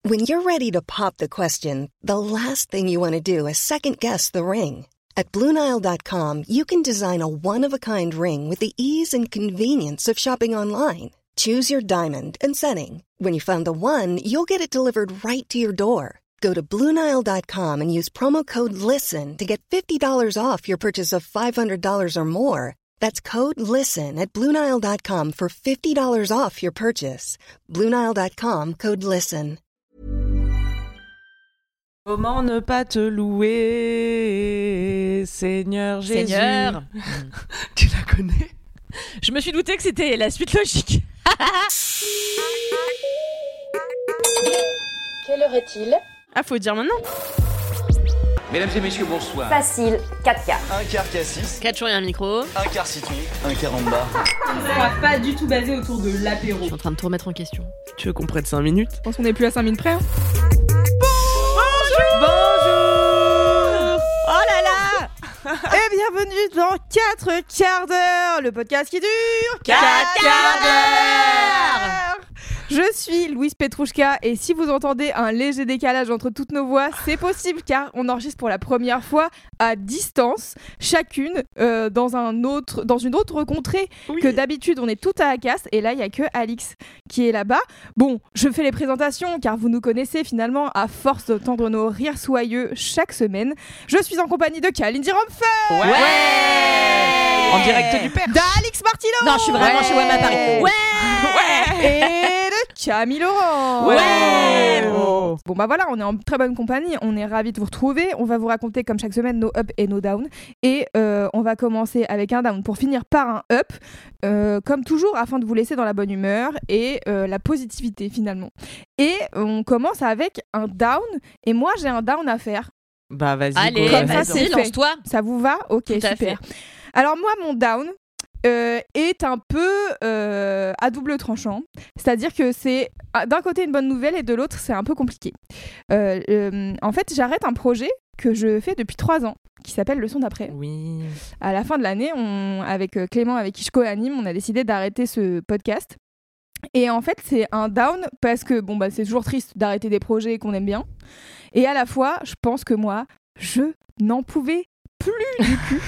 When you're ready to pop the question, the last thing you want to do is second-guess the ring. At BlueNile.com, you can design a one-of-a-kind ring with the ease and convenience of shopping online. Choose your diamond and setting. When you find the one, you'll get it delivered right to your door. Go to BlueNile.com and use promo code LISTEN to get $50 off your purchase of $500 or more. That's code LISTEN at BlueNile.com for $50 off your purchase. BlueNile.com, code LISTEN. Comment ne pas te louer, Seigneur Jésus? Seigneur. Tu la connais? Je me suis douté que c'était la suite logique. Quelle heure est-il? Ah, faut dire maintenant. Mesdames et messieurs, bonsoir. Facile, 4 quarts. Un quart cassis, 4 jours et un micro. un quart citron, un quart en bas. On sera pas du tout basé autour de l'apéro. Je suis en train de tout remettre en question. Tu veux qu'on prenne 5 minutes? Je pense qu'on est plus à 5 minutes près. Hein. Bonjour. Oh là là. Et bienvenue dans 4 quarts d'heure, le podcast qui dure 4 quarts d'heure. Je suis Louise Petrouchka et si vous entendez un léger décalage entre toutes nos voix, c'est possible car on enregistre pour la première fois à distance, chacune dans une autre contrée que d'habitude. On est toutes à Acast et là il y a que Alix qui est là-bas. Bon, je fais les présentations car vous nous connaissez finalement à force d'entendre nos rires soyeux chaque semaine. Je suis en compagnie de Kalindi Romfeur. Ouais. En direct du Perche. d'Alix Martino. Non, je suis vraiment chez WAM à Paris. Ouais. Et de Camille Laurent. Ouais. Oh. Bon bah voilà, on est en très bonne compagnie, on est ravis de vous retrouver. On va vous raconter comme chaque semaine nos ups et nos downs. Et on va commencer avec un down pour finir par un up, comme toujours afin de vous laisser dans la bonne humeur et la positivité finalement. Et on commence avec un down et moi j'ai un down à faire. Bah vas-y. Allez, Comme ça, vas-y, c'est fait. lance-toi. Ça vous va? Ok, Tout à super. Alors moi mon down est un peu à double tranchant. C'est-à-dire que c'est d'un côté une bonne nouvelle et de l'autre c'est un peu compliqué. En fait, j'arrête un projet que je fais depuis 3 ans qui s'appelle Le Son d'après. Oui. À la fin de l'année, avec Clément, avec qui je co-anime, on a décidé d'arrêter ce podcast. Et en fait, c'est un down parce que bon, bah, c'est toujours triste d'arrêter des projets qu'on aime bien. Et à la fois, je pense que moi, je n'en pouvais plus du cul.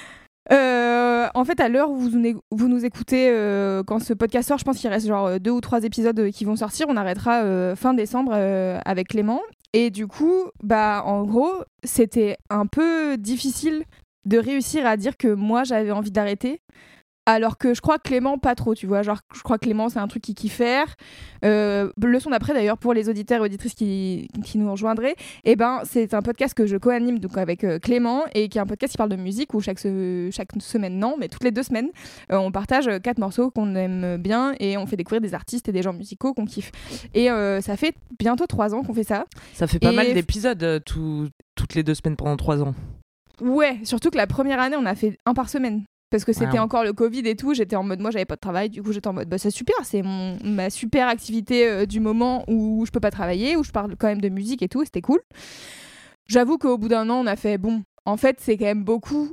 En fait, à l'heure où vous nous écoutez, quand ce podcast sort, je pense qu'il reste genre 2 ou 3 épisodes qui vont sortir. On arrêtera fin décembre avec Clément. Et du coup, bah, en gros, c'était un peu difficile de réussir à dire que moi, j'avais envie d'arrêter. Alors que je crois Clément pas trop, tu vois. Genre, je crois Clément, c'est un truc qu'il kiffe faire. Le Son d'après, d'ailleurs, pour les auditeurs et auditrices qui nous rejoindraient, eh ben, c'est un podcast que je co-anime donc, avec Clément et qui est un podcast qui parle de musique où chaque semaine, non, mais toutes les 2 semaines, on partage 4 morceaux qu'on aime bien et on fait découvrir des artistes et des genres musicaux qu'on kiffe. Et ça fait bientôt 3 ans qu'on fait ça. Ça fait pas mal d'épisodes toutes les 2 semaines pendant 3 ans. Ouais, surtout que la première année, on a fait 1 par semaine. Parce que c'était encore le Covid et tout, j'étais en mode, moi j'avais pas de travail, du coup j'étais en mode, bah c'est super, c'est ma super activité du moment où je peux pas travailler, où je parle quand même de musique et tout, et c'était cool. J'avoue qu'au bout d'un an, on a fait, bon, en fait c'est quand même beaucoup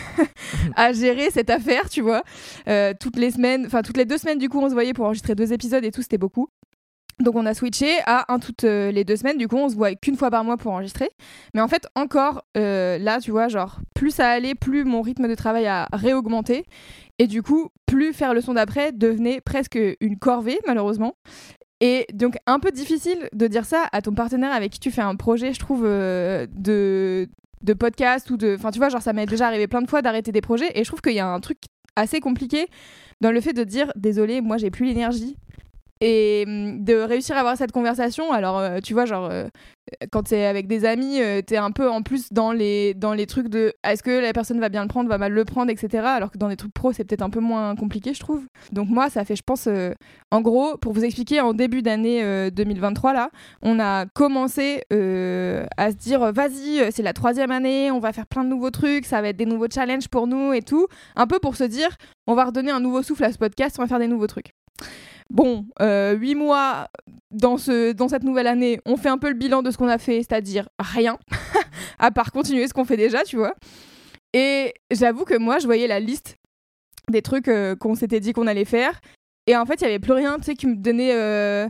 à gérer cette affaire, tu vois. Toutes les 2 semaines du coup on se voyait pour enregistrer 2 épisodes et tout, c'était beaucoup. Donc on a switché à toutes les 2 semaines, du coup on se voit qu'1 fois par mois pour enregistrer. Mais en fait encore là tu vois genre plus ça allait, plus mon rythme de travail a réaugmenté. Et du coup plus faire le son d'après devenait presque une corvée malheureusement. Et donc un peu difficile de dire ça à ton partenaire avec qui tu fais un projet je trouve de podcast ou de... Enfin tu vois genre ça m'est déjà arrivé plein de fois d'arrêter des projets et je trouve qu'il y a un truc assez compliqué dans le fait de dire désolé moi j'ai plus l'énergie. Et de réussir à avoir cette conversation, alors tu vois genre quand t'es avec des amis, t'es un peu en plus dans les trucs de est-ce que la personne va bien le prendre, va mal le prendre, etc. Alors que dans des trucs pro c'est peut-être un peu moins compliqué je trouve. Donc moi ça fait je pense en gros pour vous expliquer en début d'année 2023 là, on a commencé à se dire vas-y c'est la 3e année, on va faire plein de nouveaux trucs, ça va être des nouveaux challenges pour nous et tout, un peu pour se dire on va redonner un nouveau souffle à ce podcast, on va faire des nouveaux trucs. Bon, 8 mois dans cette nouvelle année, on fait un peu le bilan de ce qu'on a fait, c'est-à-dire rien, à part continuer ce qu'on fait déjà, tu vois. Et j'avoue que moi, je voyais la liste des trucs qu'on s'était dit qu'on allait faire, et en fait, il n'y avait plus rien, tu sais, qui me donnait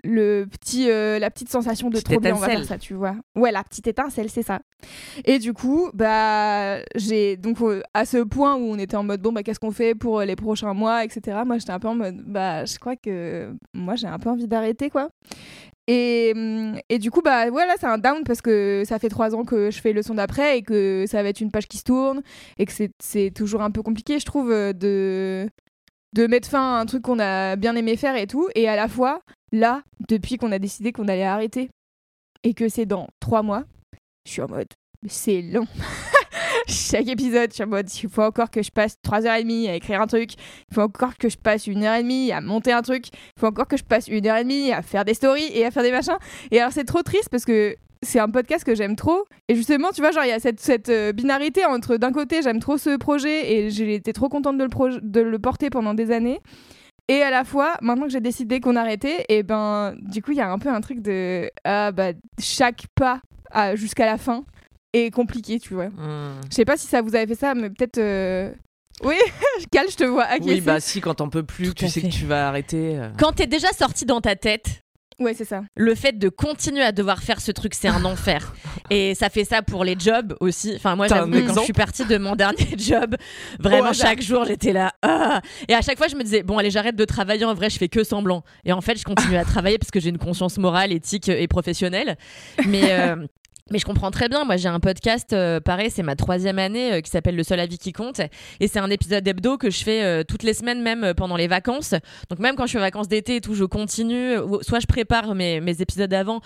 la petite sensation de trop bien, on va faire ça, tu vois. Ouais, la petite étincelle, c'est ça. Et du coup, j'ai donc à ce point où on était en mode bon, qu'est-ce qu'on fait pour les prochains mois, etc. Moi, j'étais un peu en mode je crois que moi, j'ai un peu envie d'arrêter, quoi. Et du coup, voilà, c'est un down parce que ça fait 3 ans que je fais le son d'après et que ça va être une page qui se tourne et que c'est toujours un peu compliqué, je trouve, de mettre fin à un truc qu'on a bien aimé faire et tout. Et à la fois, là, depuis qu'on a décidé qu'on allait arrêter et que c'est dans 3 mois, je suis en mode, c'est long. Chaque épisode, je suis en mode, il faut encore que je passe 3h30 à écrire un truc, il faut encore que je passe 1h30 à monter un truc, il faut encore que je passe 1h30 à faire des stories et à faire des machins. Et alors, c'est trop triste parce que c'est un podcast que j'aime trop. Et justement, tu vois, genre, il y a cette binarité entre, d'un côté, j'aime trop ce projet et j'ai été trop contente de le porter pendant des années. Et à la fois, maintenant que j'ai décidé qu'on arrêtait, et du coup, il y a un peu un truc de chaque pas jusqu'à la fin est compliqué, tu vois. Je sais pas si ça vous avait fait ça, mais peut-être. Oui, Cal, je te vois acquiescer. Oui, si, quand t'en peux plus, tu sais que tu vas arrêter. Quand t'es déjà sorti dans ta tête. Ouais, c'est ça. Le fait de continuer à devoir faire ce truc, c'est un enfer. Et ça fait ça pour les jobs aussi. Enfin, moi, j'avoue que quand je suis partie de mon dernier job, vraiment, chaque jour, j'étais là. Et à chaque fois, je me disais, bon, allez, j'arrête de travailler. En vrai, je fais que semblant. Et en fait, je continue à travailler parce que j'ai une conscience morale, éthique et professionnelle. Mais je comprends très bien. Moi, j'ai un podcast, pareil, c'est ma 3e année, qui s'appelle Le seul avis qui compte. Et c'est un épisode hebdo que je fais toutes les semaines, même pendant les vacances. Donc même quand je suis en vacances d'été et tout, je continue. Soit je prépare mes épisodes d'avant,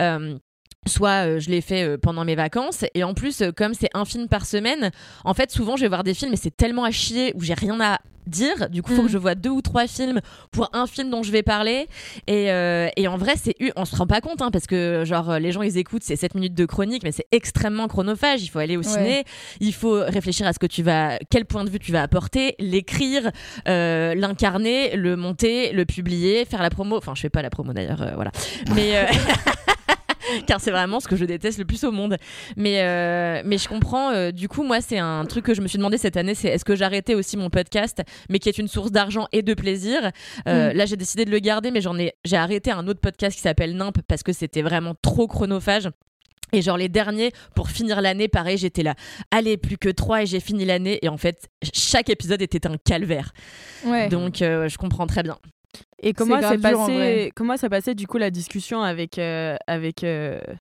soit je les fais pendant mes vacances. Et en plus, comme c'est un film par semaine, en fait, souvent, je vais voir des films et c'est tellement à chier où j'ai rien à dire. Du coup, il faut que je vois 2 ou 3 films pour un film dont je vais parler. Et en vrai, on se rend pas compte, parce que genre les gens ils écoutent, c'est 7 minutes de chronique, mais c'est extrêmement chronophage. Il faut aller au ciné, il faut réfléchir à quel point de vue tu vas apporter, l'écrire, l'incarner, le monter, le publier, faire la promo. Enfin, je fais pas la promo d'ailleurs, voilà. Mais car c'est vraiment ce que je déteste le plus au monde. Mais je comprends. Du coup, moi, c'est un truc que je me suis demandé cette année, c'est est-ce que j'arrêtais aussi mon podcast, mais qui est une source d'argent et de plaisir. Là, j'ai décidé de le garder, mais j'ai arrêté un autre podcast qui s'appelle Nimp parce que c'était vraiment trop chronophage. Et genre les derniers, pour finir l'année, pareil, j'étais là, allez, plus que 3 et j'ai fini l'année. Et en fait, chaque épisode était un calvaire. Ouais. Donc, je comprends très bien. Et comment s'est passé du coup la discussion avec Clément ?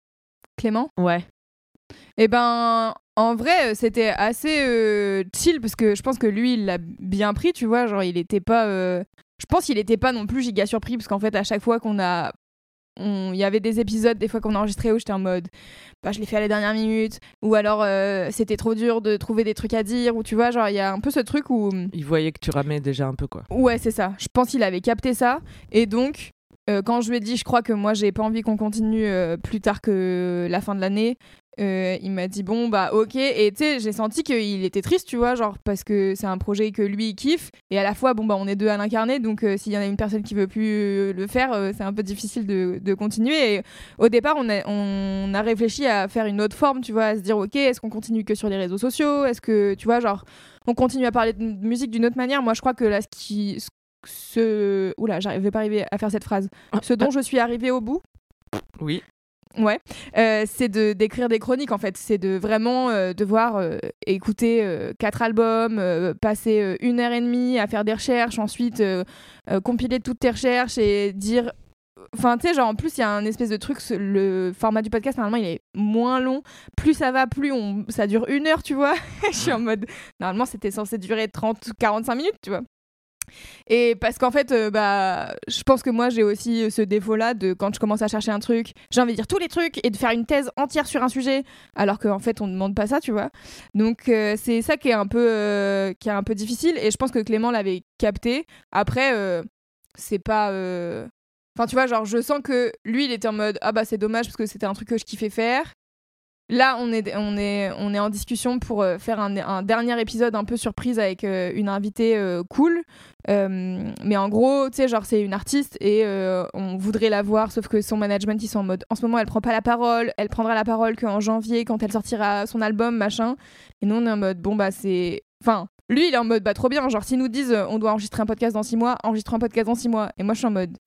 Ouais. Eh en vrai, c'était assez chill parce que je pense que lui, il l'a bien pris, tu vois. Genre, il était pas. Je pense qu'il était pas non plus giga surpris parce qu'en fait, à chaque fois il y avait des épisodes des fois qu'on enregistrait où j'étais en mode je l'ai fait à la dernière minute, ou alors c'était trop dur de trouver des trucs à dire, ou tu vois, genre il y a un peu ce truc où il voyait que tu ramais déjà un peu, quoi. Ouais, c'est ça, je pense qu'il avait capté ça. Et donc quand je lui ai dit je crois que moi j'ai pas envie qu'on continue plus tard que la fin de l'année, il m'a dit bon ok. Et tu sais, j'ai senti qu'il était triste, tu vois, genre parce que c'est un projet que lui il kiffe, et à la fois on est 2 à l'incarner, donc s'il y en a une personne qui veut plus le faire, c'est un peu difficile de continuer. Et au départ on a réfléchi à faire une autre forme, tu vois, à se dire ok, est-ce qu'on continue que sur les réseaux sociaux, est-ce que tu vois, genre on continue à parler de musique d'une autre manière. Moi je crois que là oula, j'arrivais pas à faire cette phrase, ce dont je suis arrivée au bout. Oui. Ouais, c'est d'écrire des chroniques en fait, c'est de vraiment devoir écouter 4 albums, passer 1h30 à faire des recherches, ensuite compiler toutes tes recherches et dire, enfin tu sais, genre en plus il y a un espèce de truc, le format du podcast normalement il est moins long, plus ça va, plus ça dure 1 heure, tu vois. Je suis en mode, normalement c'était censé durer 30-45 minutes, tu vois. Et parce qu'en fait, je pense que moi j'ai aussi ce défaut-là de quand je commence à chercher un truc, j'ai envie de dire tous les trucs et de faire une thèse entière sur un sujet, alors qu'en fait on ne demande pas ça, tu vois. Donc c'est ça qui est un peu difficile, et je pense que Clément l'avait capté. Après, c'est pas. Enfin, tu vois, genre je sens que lui il était en mode c'est dommage parce que c'était un truc que je kiffais faire. Là, on est en discussion pour faire un dernier épisode un peu surprise avec une invitée cool. Mais en gros, tu sais, genre, c'est une artiste et on voudrait la voir, sauf que son management, ils sont en mode, en ce moment, elle prend pas la parole, elle prendra la parole qu'en janvier, quand elle sortira son album, machin. Et nous, on est en mode, c'est... Enfin, lui, il est en mode, trop bien. Genre, s'ils nous disent, on doit enregistrer un podcast dans 6 mois, enregistrons un podcast dans 6 mois. Et moi, je suis en mode...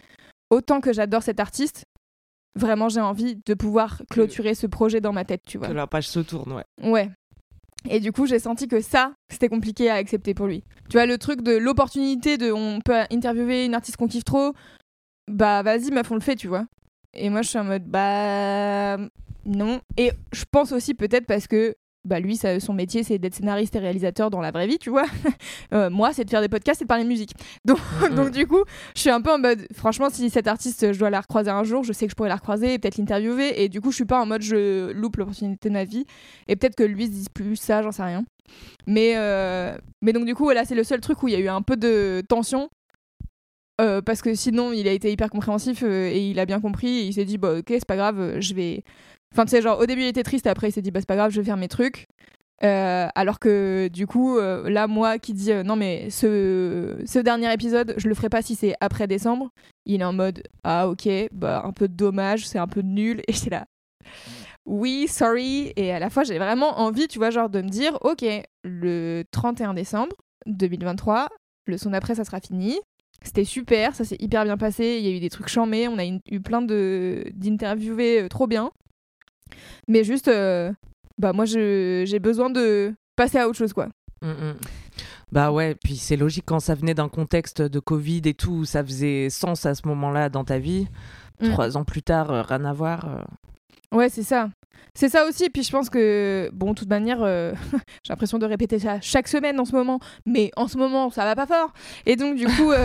autant que j'adore cet artiste, vraiment j'ai envie de pouvoir clôturer ce projet dans ma tête, tu vois. Que la page se tourne, ouais. Ouais. Et du coup, j'ai senti que ça, c'était compliqué à accepter pour lui. Tu vois, le truc de l'opportunité de on peut interviewer une artiste qu'on kiffe trop, bah vas-y, meuf, on le fait, tu vois. Et moi, je suis en mode, bah non. Et je pense aussi peut-être parce que bah lui, son métier, c'est d'être scénariste et réalisateur dans la vraie vie, tu vois. Moi, c'est de faire des podcasts et de parler de musique. Donc du coup, je suis un peu en mode, franchement, si cette artiste, je dois la recroiser un jour, je sais que je pourrais la recroiser et peut-être l'interviewer. Et du coup, je suis pas en mode, je loupe l'opportunité de ma vie. Et peut-être que lui se dise plus ça, j'en sais rien. Mais donc du coup, là, c'est le seul truc où il y a eu un peu de tension. Parce que sinon, il a été hyper compréhensif et il a bien compris. Et il s'est dit, bah ok, c'est pas grave, je vais... Enfin, tu sais, genre, au début, il était triste, et après, il s'est dit, bah, c'est pas grave, je vais faire mes trucs. Alors que, du coup, là, moi qui dis, non, mais ce dernier épisode, je le ferai pas si c'est après décembre, il est en mode, ah, ok, bah, un peu dommage, c'est un peu nul. Et j'étais là, oui, sorry. Et à la fois, j'ai vraiment envie, tu vois, genre, de me dire, ok, le 31 décembre 2023, le son d'après, ça sera fini. C'était super, ça s'est hyper bien passé, il y a eu des trucs chambés, on a eu plein d'interviewés trop bien. Mais juste, bah moi j'ai besoin de passer à autre chose, quoi. Bah ouais, puis c'est logique quand ça venait d'un contexte de Covid et tout, ça faisait sens à ce moment-là dans ta vie. 3 ans plus tard, rien à voir. Ouais, c'est ça. C'est ça aussi, puis je pense que, bon, de toute manière, j'ai l'impression de répéter ça chaque semaine en ce moment, mais en ce moment, ça va pas fort. Et donc, du coup,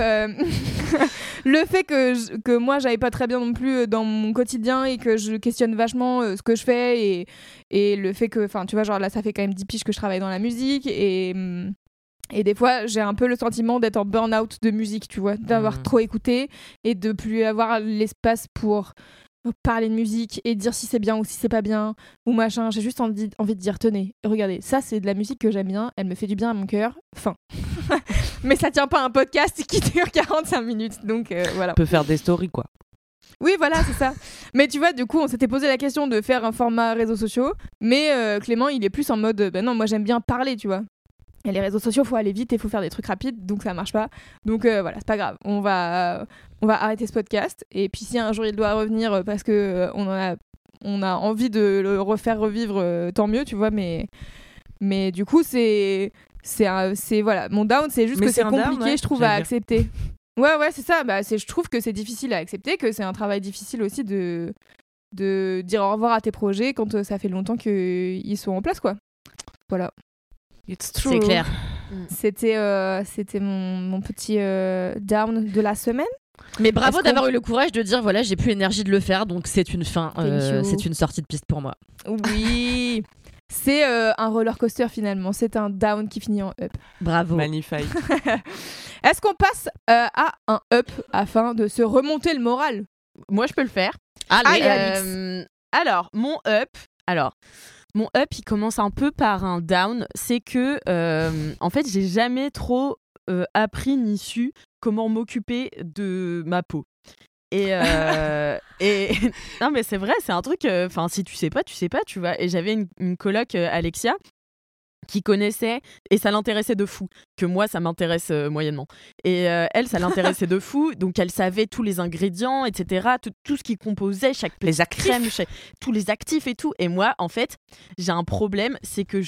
le fait que moi, j'aille pas très bien non plus dans mon quotidien et que je questionne vachement ce que je fais et le fait que, enfin, tu vois, genre là, ça fait quand même 10 piges que je travaille dans la musique et des fois, j'ai un peu le sentiment d'être en burn-out de musique, tu vois, d'avoir trop écouté et de plus avoir l'espace pour parler de musique et dire si c'est bien ou si c'est pas bien ou machin. J'ai juste envie de dire, tenez, regardez, ça c'est de la musique que j'aime bien, elle me fait du bien à mon cœur, fin. Mais ça tient pas à un podcast qui dure 45 minutes, donc voilà. On peut faire des stories, quoi. Oui, voilà, c'est ça. Mais tu vois, du coup, on s'était posé la question de faire un format réseaux sociaux, mais Clément, il est plus en mode, ben non, moi j'aime bien parler, tu vois. Et les réseaux sociaux, faut aller vite et faut faire des trucs rapides, donc ça marche pas. Donc voilà, c'est pas grave. On va arrêter ce podcast. Et puis si un jour il doit revenir parce que on a envie de le refaire revivre, tant mieux, tu vois. Mais du coup, c'est voilà, mon down, c'est juste que c'est compliqué, down, ouais, je trouve, à accepter. Ouais, c'est ça. Bah, je trouve que c'est difficile à accepter, que c'est un travail difficile aussi de dire au revoir à tes projets quand ça fait longtemps qu'ils sont en place, quoi. Voilà. C'est clair. C'était mon petit down de la semaine. Mais bravo d'avoir eu le courage de dire voilà, j'ai plus l'énergie de le faire, donc c'est une fin, c'est une sortie de piste pour moi. Oui. C'est un roller coaster finalement, c'est un down qui finit en up. Bravo. Magnifique. Est-ce qu'on passe à un up afin de se remonter le moral? Moi je peux le faire. Allez, alors, mon up, il commence un peu par un down. C'est que, en fait, j'ai jamais trop appris ni su comment m'occuper de ma peau. Et non, mais c'est vrai, c'est un truc. Enfin, si tu sais pas, tu vois. Et j'avais une coloc, Alexia, qui connaissait et ça l'intéressait de fou, que moi ça m'intéresse moyennement, et elle ça l'intéressait de fou, donc elle savait tous les ingrédients, etc., tout ce qui composait chaque crème, tous les actifs et tout. Et moi en fait j'ai un problème, c'est que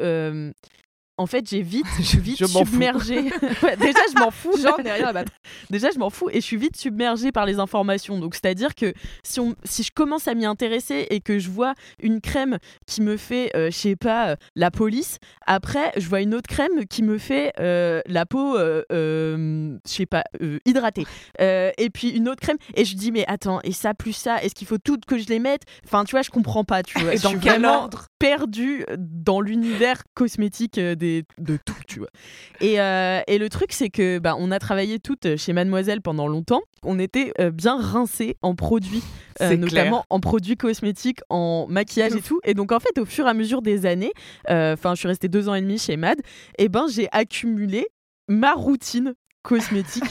en fait, j'ai vite submergée. Ouais, déjà, je m'en fous. J'en ai rien à battre. Déjà, je m'en fous et je suis vite submergée par les informations. Donc, c'est-à-dire que si je commence à m'y intéresser et que je vois une crème qui me fait, je sais pas, la police, après, je vois une autre crème qui me fait la peau, je sais pas, hydratée. Et puis une autre crème. Et je dis, mais attends, et ça plus ça, est-ce qu'il faut toutes que je les mette? Enfin, tu vois, je comprends pas. Tu vois, et dans quel ordre? Perdue dans l'univers cosmétique de tout, tu vois. Et le truc, c'est que on a travaillé toutes chez Mademoiselle pendant longtemps. On était bien rincés en produits, notamment en produits cosmétiques, en maquillage et tout. Et donc, en fait, au fur et à mesure des années, je suis restée 2 ans et demi chez Mad, et j'ai accumulé ma routine cosmétique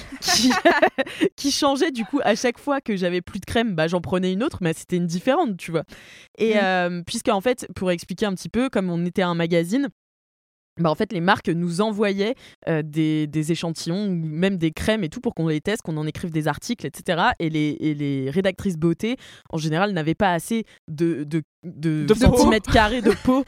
qui changeait du coup à chaque fois que j'avais plus de crème, j'en prenais une autre, mais c'était une différente, tu vois. Et puisqu'en fait, pour expliquer un petit peu, comme on était un magazine, en fait, les marques nous envoyaient des échantillons ou même des crèmes et tout pour qu'on les teste, qu'on en écrive des articles, etc. Et les rédactrices beauté, en général, n'avaient pas assez de centimètres carrés de peau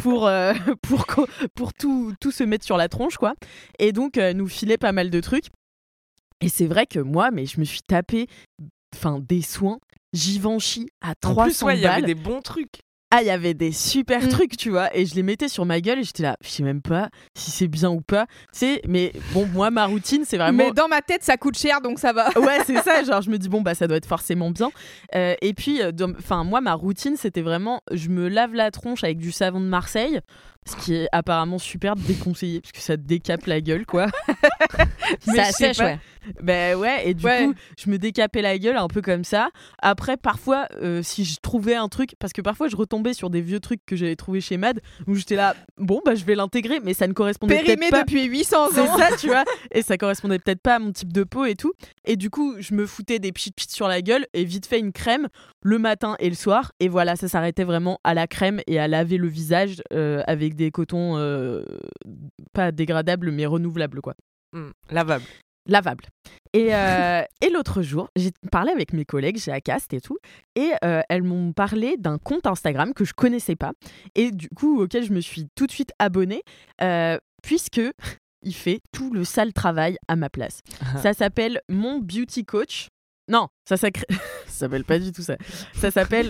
pour tout se mettre sur la tronche, quoi. Et donc, nous filaient pas mal de trucs. Et c'est vrai que moi, je me suis tapé des soins Givenchy à 300 balles. En plus, il y avait des bons trucs. Ah, il y avait des super trucs, tu vois, et je les mettais sur ma gueule et j'étais là, je sais même pas si c'est bien ou pas, mais bon, moi, ma routine, c'est vraiment... Mais dans ma tête, ça coûte cher, donc ça va. Ouais, c'est ça, genre, je me dis, ça doit être forcément bien. Et puis, moi, ma routine, c'était vraiment, je me lave la tronche avec du savon de Marseille, ce qui est apparemment super déconseillé, parce que ça décape la gueule, quoi. Ça sèche, ouais. Ouais, et du coup, je me décapais la gueule un peu comme ça. Après, parfois, si je trouvais un truc, parce que parfois, je retombais sur des vieux trucs que j'avais trouvés chez Mad, où j'étais là, je vais l'intégrer, mais ça ne correspondait peut-être pas. Périmé depuis 800 ans. C'est ça, tu vois. Et ça correspondait peut-être pas à mon type de peau et tout. Et du coup, je me foutais des pchit sur la gueule et vite fait une crème le matin et le soir. Et voilà, ça s'arrêtait vraiment à la crème et à laver le visage avec des cotons pas dégradables, mais renouvelables, quoi. Lavable. Et l'autre jour, j'ai parlé avec mes collègues, j'ai Acast et tout, et elles m'ont parlé d'un compte Instagram que je connaissais pas, et du coup auquel je me suis tout de suite abonnée, puisque il fait tout le sale travail à ma place. Ça s'appelle Mon Beauty Coach. Non, ça s'appelle pas du tout ça. Ça s'appelle...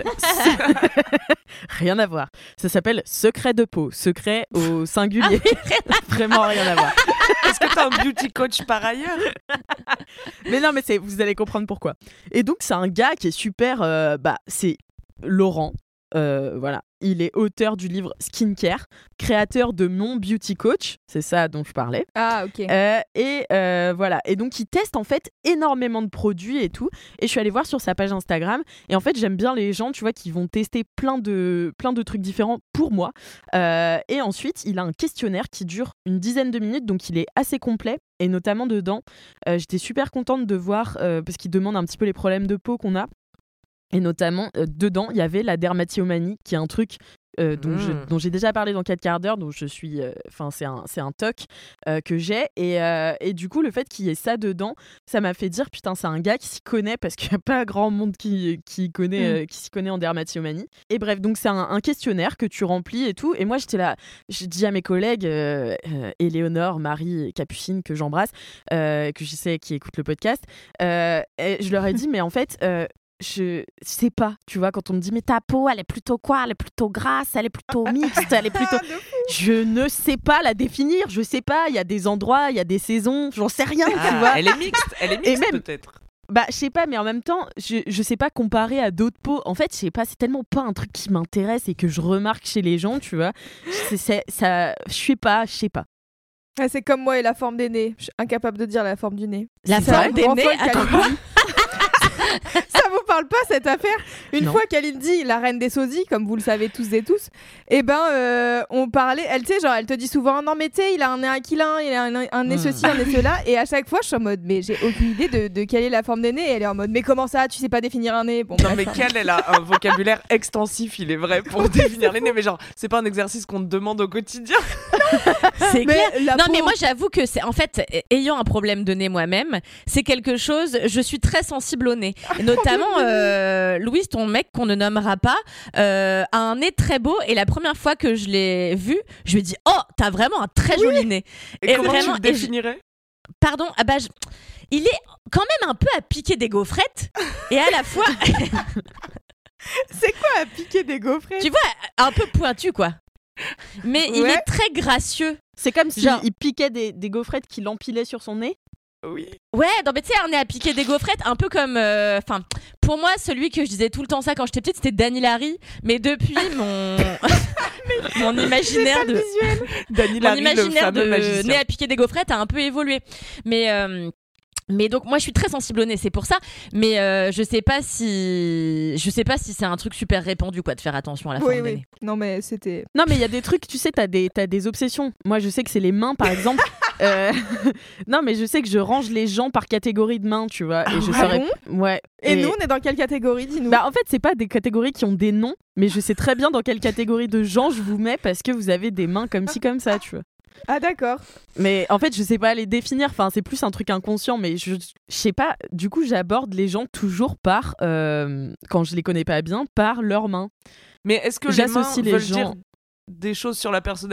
Rien à voir. Ça s'appelle Secret de peau. Secret au singulier. Vraiment rien à voir. Est-ce que t'as un beauty coach par ailleurs? Mais non, mais vous allez comprendre pourquoi. Et donc, c'est un gars qui est super... c'est Laurent. Voilà. Il est auteur du livre Skincare, créateur de Mon Beauty Coach, c'est ça dont je parlais. Ah, ok. Voilà. Et donc, il teste en fait énormément de produits et tout. Et je suis allée voir sur sa page Instagram. Et en fait, j'aime bien les gens, tu vois, qui vont tester plein de trucs différents pour moi. Et ensuite, il a un questionnaire qui dure une dizaine de minutes, donc il est assez complet. Et notamment dedans, j'étais super contente de voir, parce qu'il demande un petit peu les problèmes de peau qu'on a. Et notamment, dedans, il y avait la dermatillomanie, qui est un truc dont j'ai déjà parlé dans 4 quarts d'heure, dont je suis... c'est un TOC que j'ai. Et du coup, le fait qu'il y ait ça dedans, ça m'a fait dire, putain, c'est un gars qui s'y connaît, parce qu'il n'y a pas grand monde qui s'y connaît en dermatillomanie. Et bref, donc c'est un questionnaire que tu remplis et tout. Et moi, j'étais là, j'ai dit à mes collègues, Éléonore, Marie et Capucine, que j'embrasse, que je sais qui écoutent le podcast, et je leur ai dit, mais en fait... je sais pas, tu vois, quand on me dit mais ta peau elle est plutôt quoi, elle est plutôt grasse, elle est plutôt mixte, elle est plutôt... Je ne sais pas la définir, je sais pas, il y a des endroits, il y a des saisons, j'en sais rien, tu vois. Elle est mixte peut-être. Je sais pas, mais en même temps, je sais pas comparer à d'autres peaux. En fait, je sais pas, c'est tellement pas un truc qui m'intéresse et que je remarque chez les gens, tu vois. Je sais pas. Ah, c'est comme moi et la forme des nez. Je suis incapable de dire la forme du nez. La forme des nez, Ça vous parle pas cette affaire? Une fois Kalindi, la reine des sosies, comme vous le savez tous et tous, on parlait, elle te dit souvent non mais tu sais il a un nez aquilin, il a un nez ceci, un nez cela, et à chaque fois je suis en mode mais j'ai aucune idée de quelle est la forme des nez, et elle est en mode mais comment ça tu sais pas définir un nez? Bon, non mais elle a un vocabulaire extensif, il est vrai, pour définir les nez, mais genre c'est pas un exercice qu'on te demande au quotidien. C'est clair. Mais moi j'avoue que c'est en fait, ayant un problème de nez moi-même, c'est quelque chose, je suis très sensible au nez. Et notamment Louise, ton mec qu'on ne nommera pas, a un nez très beau, et la première fois que je l'ai vu, je lui ai dit oh t'as vraiment un très joli nez. Et comment tu le définirais? Pardon, il est quand même un peu à piquer des gaufrettes, et à la fois c'est quoi à piquer des gaufrettes? Tu vois, un peu pointu quoi. Mais il est très gracieux. C'est comme si il piquait des gaufrettes qu'il empilait sur son nez. Oui. Ouais, non mais tu sais, on est à piquer des gaufrettes, un peu comme... pour moi, celui que je disais tout le temps ça quand j'étais petite, c'était Dany Larry. Mais depuis, mon imaginaire de... Dany Larry, mon imaginaire le fameux magicien. nez à piquer des gaufrettes a un peu évolué. Mais donc moi je suis très sensible au nez, c'est pour ça. Mais je sais pas si c'est un truc super répandu quoi de faire attention à la forme des nez. Non mais c'était... Non mais il y a des trucs, tu sais, t'as des obsessions. Moi je sais que c'est les mains par exemple. Non mais je sais que je range les gens par catégorie de mains, tu vois. Et je saurais... Ouais. Et nous on est dans quelle catégorie, dis-nous? En fait c'est pas des catégories qui ont des noms, mais je sais très bien dans quelle catégorie de gens je vous mets parce que vous avez des mains comme ci comme ça, tu vois. Ah d'accord. Mais en fait, je sais pas les définir. Enfin, c'est plus un truc inconscient. Mais je sais pas. Du coup, j'aborde les gens toujours par, quand je les connais pas bien, par leurs mains. Mais est-ce que les mains veulent dire des choses sur la personnalité ?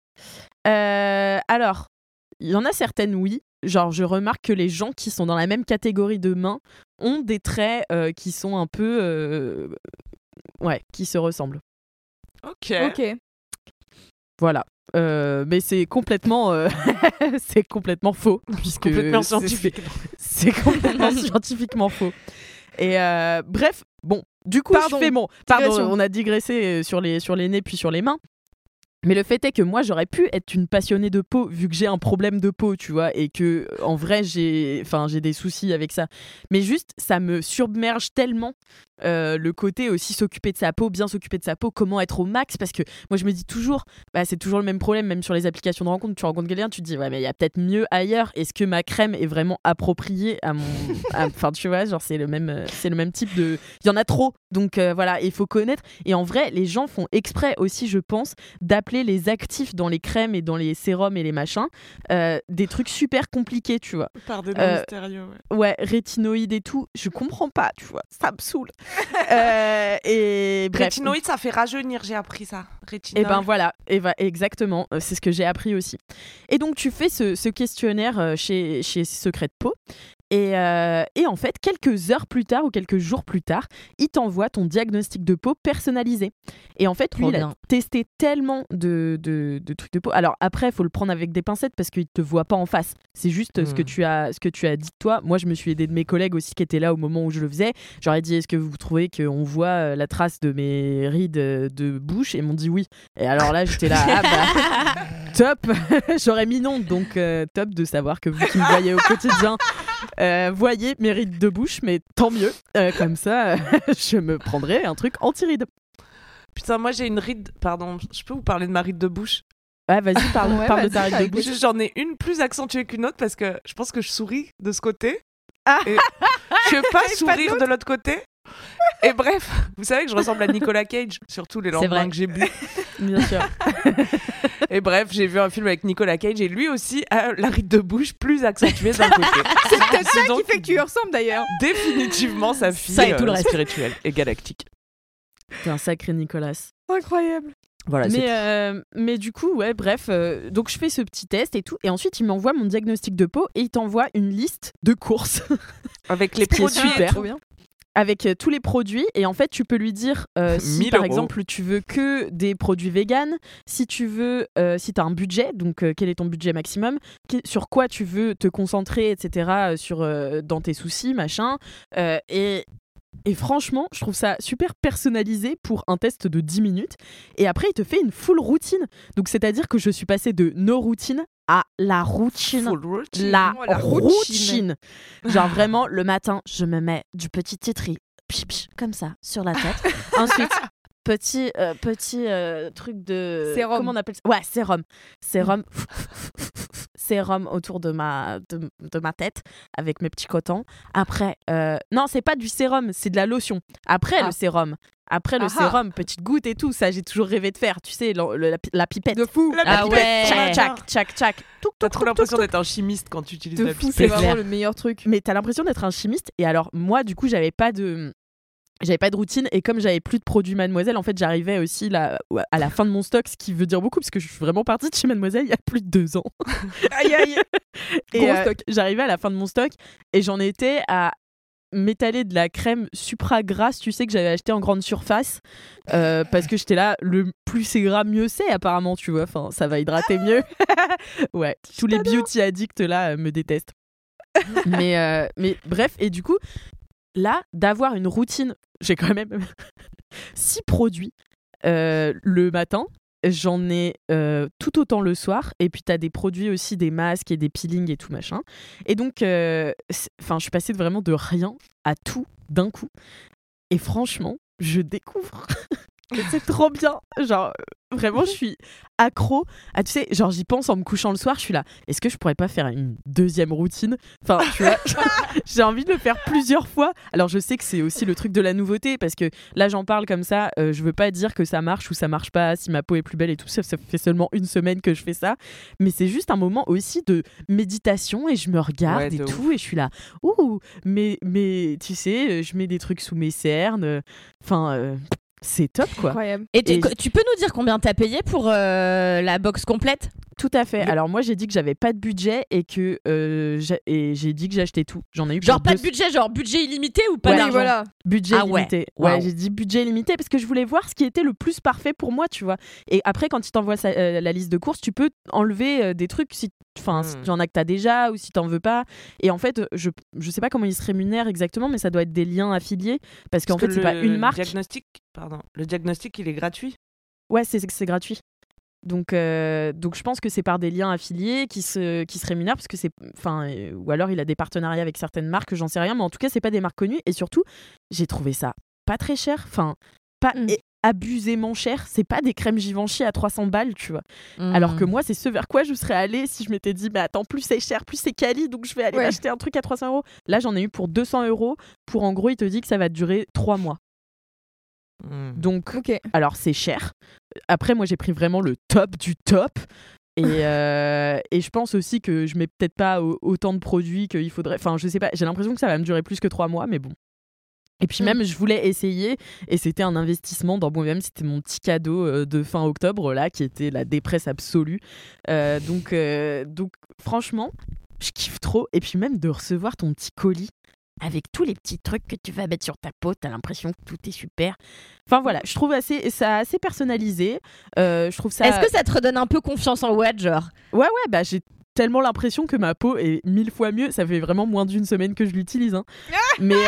Alors, il y en a certaines, oui. Genre, je remarque que les gens qui sont dans la même catégorie de mains ont des traits qui sont un peu... qui se ressemblent. Ok. Voilà. Mais c'est complètement, c'est complètement faux. Puisque complètement scientifique. C'est complètement scientifiquement faux. Et bref, bon, du coup, je fais mon... Pardon, on a digressé sur les nez puis sur les mains. Mais le fait est que moi, j'aurais pu être une passionnée de peau, vu que j'ai un problème de peau, tu vois, et que en vrai, j'ai des soucis avec ça. Mais juste, ça me submerge tellement le côté aussi s'occuper de sa peau, bien s'occuper de sa peau, comment être au max, parce que moi, je me dis toujours, c'est toujours le même problème, même sur les applications de rencontre. Tu rencontres quelqu'un, tu te dis, ouais, mais il y a peut-être mieux ailleurs. Est-ce que ma crème est vraiment appropriée à mon... Enfin, tu vois, genre, c'est le même type de... Il y en a trop, donc voilà, il faut connaître. Et en vrai, les gens font exprès aussi, je pense, d'appeler les actifs dans les crèmes et dans les sérums et les machins des trucs super compliqués, tu vois. Par des noms mystérieux, ouais, rétinoïdes et tout, je comprends pas, tu vois, ça me saoule. Et bref. Rétinoïde, ça fait rajeunir, j'ai appris ça. Rétinol. Et ben voilà, exactement, c'est ce que j'ai appris aussi. Et donc tu fais ce questionnaire chez Secret de Peau. Et en fait, quelques heures plus tard ou quelques jours plus tard, il t'envoie ton diagnostic de peau personnalisé. Et en fait, lui, il a testé tellement de trucs de peau. Alors après, il faut le prendre avec des pincettes parce qu'il ne te voit pas en face. C'est juste ce que tu as dit toi. Moi, je me suis aidée de mes collègues aussi qui étaient là au moment où je le faisais. J'aurais dit, est-ce que vous trouvez qu'on voit la trace de mes rides de bouche ? Et ils m'ont dit oui. Et alors là, j'étais là, top. J'aurais mis non. Donc top de savoir que vous qui me voyez au quotidien... voyez mes rides de bouche, mais tant mieux. Comme ça, je me prendrai un truc anti-rides. Putain, moi j'ai une ride. Pardon, je peux vous parler de ma ride de bouche ? Ouais, vas-y, parle de ta ride de bouche. J'en ai une plus accentuée qu'une autre parce que je pense que je souris de ce côté. Et je peux pas sourire de l'autre côté. Et bref, vous savez que je ressemble à Nicolas Cage, surtout les lendemains que j'ai bu. Bien sûr. Et bref, j'ai vu un film avec Nicolas Cage et lui aussi a la ride de bouche plus accentuée d'un côté. C'est peut-être ça qui fait que tu lui ressembles d'ailleurs. Définitivement sa fille ça et tout le reste. Spirituelle et galactique. T'es un sacré Nicolas. Incroyable. Voilà, mais du coup, ouais, bref, donc je fais ce petit test et tout, et ensuite il m'envoie mon diagnostic de peau et il t'envoie une liste de courses avec les produits. Super. Trop bien. Avec tous les produits, et en fait tu peux lui dire si par exemple tu veux que des produits véganes, si tu veux, si tu as un budget, donc quel est ton budget maximum, sur quoi tu veux te concentrer, etc., dans tes soucis, machin, et franchement, je trouve ça super personnalisé pour un test de 10 minutes. Et après, il te fait une full routine. Donc, c'est-à-dire que je suis passée de no routine à la routine. Full routine. La routine. Genre vraiment, le matin, je me mets du petit titri, comme ça, sur la tête. Ensuite, petit truc de... Sérum. Comment on appelle ça ? Ouais, sérum. Sérum autour de ma tête avec mes petits cotons. Après, non, c'est pas du sérum, c'est de la lotion. Après le sérum. Après le sérum, petite goutte et tout, ça j'ai toujours rêvé de faire, tu sais, la pipette. De fou. La pipette, ouais. tchac. T'as trop l'impression d'être un chimiste quand tu utilises la pipette. C'est vraiment le meilleur truc. Mais t'as l'impression d'être un chimiste. Et alors, moi, du coup, j'avais pas de routine, et comme j'avais plus de produits Mademoiselle, en fait j'arrivais aussi à la fin de mon stock, ce qui veut dire beaucoup parce que je suis vraiment partie de chez Mademoiselle il y a plus de 2 ans. Aïe. Et Gros stock. j'arrivais à la fin de mon stock et j'en étais à m'étaler de la crème supra grasse, tu sais, que j'avais acheté en grande surface parce que j'étais là, le plus c'est gras mieux c'est apparemment, tu vois, enfin ça va hydrater mieux. Ouais, tous les beauty addicts là me détestent. mais bref, et du coup là, d'avoir une routine, j'ai quand même 6 produits le matin, j'en ai tout autant le soir, et puis t'as des produits aussi, des masques et des peelings et tout machin. Et donc, je suis passée vraiment de rien à tout d'un coup. Et franchement, je découvre C'est trop bien. Genre, vraiment, je suis accro. Ah, tu sais, genre, j'y pense en me couchant le soir. Je suis là. Est-ce que je pourrais pas faire une deuxième routine ? Enfin, tu vois, j'ai envie de le faire plusieurs fois. Alors, je sais que c'est aussi le truc de la nouveauté parce que là, j'en parle comme ça. Je veux pas dire que ça marche ou ça marche pas, si ma peau est plus belle et tout. Ça fait seulement une semaine que je fais ça. Mais c'est juste un moment aussi de méditation et je me regarde et tout. Et je suis là. Ouh, mais tu sais, je mets des trucs sous mes cernes. Enfin. C'est top quoi. Incroyable. Et tu peux nous dire combien t'as payé pour la box complète ? Tout à fait. Alors moi j'ai dit que j'avais pas de budget et que j'ai dit que j'achetais tout. J'en ai eu genre pas de budget, genre budget illimité ou pas d'argent ? Voilà. Budget illimité. Ouais, wow. J'ai dit budget illimité parce que je voulais voir ce qui était le plus parfait pour moi, tu vois. Et après quand il t'envoie la liste de courses, tu peux enlever des trucs si tu en as que t'as déjà ou si t'en veux pas. Et en fait, je sais pas comment ils se rémunèrent exactement, mais ça doit être des liens affiliés parce qu'en fait c'est pas une marque. Le diagnostic, il est gratuit ? Ouais, c'est gratuit. Donc je pense que c'est par des liens affiliés qui se rémunèrent parce que ou alors il a des partenariats avec certaines marques, j'en sais rien, mais en tout cas c'est pas des marques connues et surtout j'ai trouvé ça pas très cher, pas abusément cher, c'est pas des crèmes Givenchy à 300 balles, tu vois. Alors que moi c'est ce vers quoi je serais allée si je m'étais dit mais attends, plus c'est cher, plus c'est quali, donc je vais aller acheter un truc à 300 €. Là j'en ai eu pour 200 € pour en gros il te dit que ça va durer 3 mois. Donc, alors c'est cher. Après, moi j'ai pris vraiment le top du top. Et je pense aussi que je mets peut-être pas autant de produits qu'il faudrait. Enfin, je sais pas, j'ai l'impression que ça va me durer plus que 3 mois, mais bon. Et puis même, je voulais essayer et c'était un investissement dans moi-même. C'était mon petit cadeau de fin octobre, là, qui était la dépresse absolue. Donc, franchement, je kiffe trop. Et puis même de recevoir ton petit colis avec tous les petits trucs que tu vas mettre sur ta peau, t'as l'impression que tout est super. Enfin voilà, je trouve ça assez personnalisé. Je trouve ça. Est-ce que ça te redonne un peu confiance en Watt, genre ? Ouais, bah j'ai tellement l'impression que ma peau est 1000 fois mieux. Ça fait vraiment moins d'une semaine que je l'utilise, hein. Mais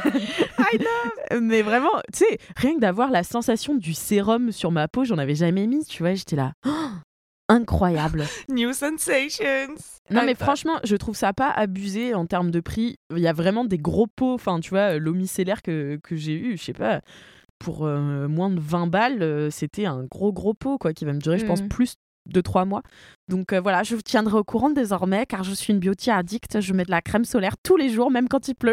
mais vraiment, tu sais, rien que d'avoir la sensation du sérum sur ma peau, j'en avais jamais mis. Tu vois, j'étais là. Incroyable. New sensations. Non mais franchement, je trouve ça pas abusé en termes de prix. Il y a vraiment des gros pots, enfin tu vois, l'eau micellaire que j'ai eu, je sais pas, pour moins de 20 balles, c'était un gros pot quoi, qui va me durer je pense plus de 3 mois. Donc voilà, je vous tiendrai au courant désormais car je suis une beauty addict, je mets de la crème solaire tous les jours même quand il pleut.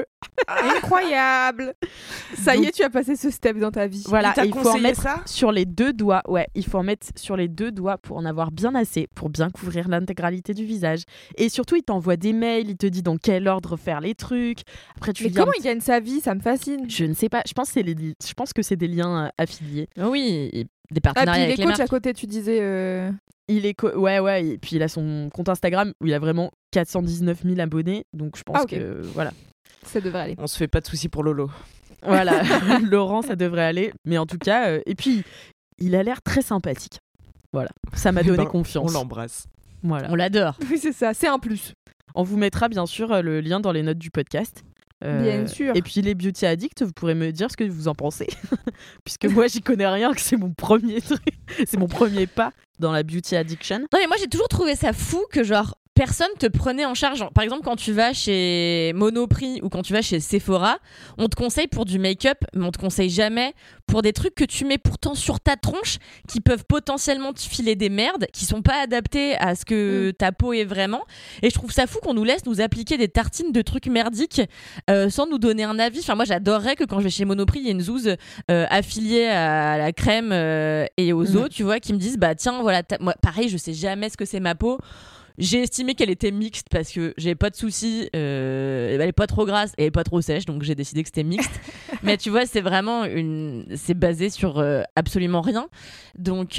Incroyable. Ça y est, tu as passé ce step dans ta vie. Voilà, il faut en mettre ça sur les 2 doigts. Ouais, il faut en mettre sur les 2 doigts pour en avoir bien assez, pour bien couvrir l'intégralité du visage. Et surtout, il t'envoie des mails, il te dit dans quel ordre faire les trucs. Après, mais comment il gagne sa vie ? Ça me fascine. Je ne sais pas. Je pense que c'est des liens affiliés. Oui, des partenariats avec les marques. Il est coach à côté, tu disais. Il est ouais, et puis il a son compte Instagram où il a vraiment 419 000 abonnés. Donc je pense que voilà. Ça devrait aller. On se fait pas de soucis pour Lolo. Voilà, Laurent, ça devrait aller. Mais en tout cas, et puis il a l'air très sympathique. Voilà, ça m'a donné confiance. On l'embrasse. Voilà. On l'adore. Oui, c'est ça, c'est un plus. On vous mettra bien sûr le lien dans les notes du podcast. Bien sûr. Et puis les beauty addicts, vous pourrez me dire ce que vous en pensez. Puisque moi, j'y connais rien, que c'est mon premier truc. C'est mon premier pas dans la beauty addiction. Non, mais moi, j'ai toujours trouvé ça fou que genre personne te prenait en charge. Par exemple, quand tu vas chez Monoprix ou quand tu vas chez Sephora, on te conseille pour du make-up, mais on te conseille jamais pour des trucs que tu mets pourtant sur ta tronche qui peuvent potentiellement te filer des merdes, qui sont pas adaptés à ce que ta peau est vraiment. Et je trouve ça fou qu'on nous laisse nous appliquer des tartines de trucs merdiques sans nous donner un avis. Enfin, moi, j'adorerais que quand je vais chez Monoprix, il y ait une zouze affiliée à la crème et aux eaux, tu vois, qui me disent, bah tiens, voilà, moi, pareil, je sais jamais ce que c'est ma peau. J'ai estimé qu'elle était mixte parce que j'avais pas de soucis, elle est pas trop grasse et elle est pas trop sèche, donc j'ai décidé que c'était mixte. Mais tu vois, c'est vraiment c'est basé sur absolument rien. Donc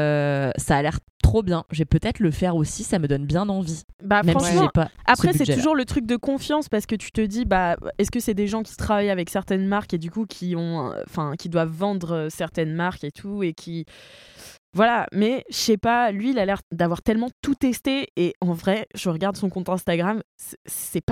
ça a l'air trop bien. Je vais peut-être le faire aussi, ça me donne bien envie. Bah même franchement, si j'ai pas après c'est toujours le truc de confiance parce que tu te dis bah est-ce que c'est des gens qui travaillent avec certaines marques et du coup qui doivent vendre certaines marques et tout et qui voilà, mais je sais pas, lui il a l'air d'avoir tellement tout testé et en vrai, je regarde son compte Instagram, c'est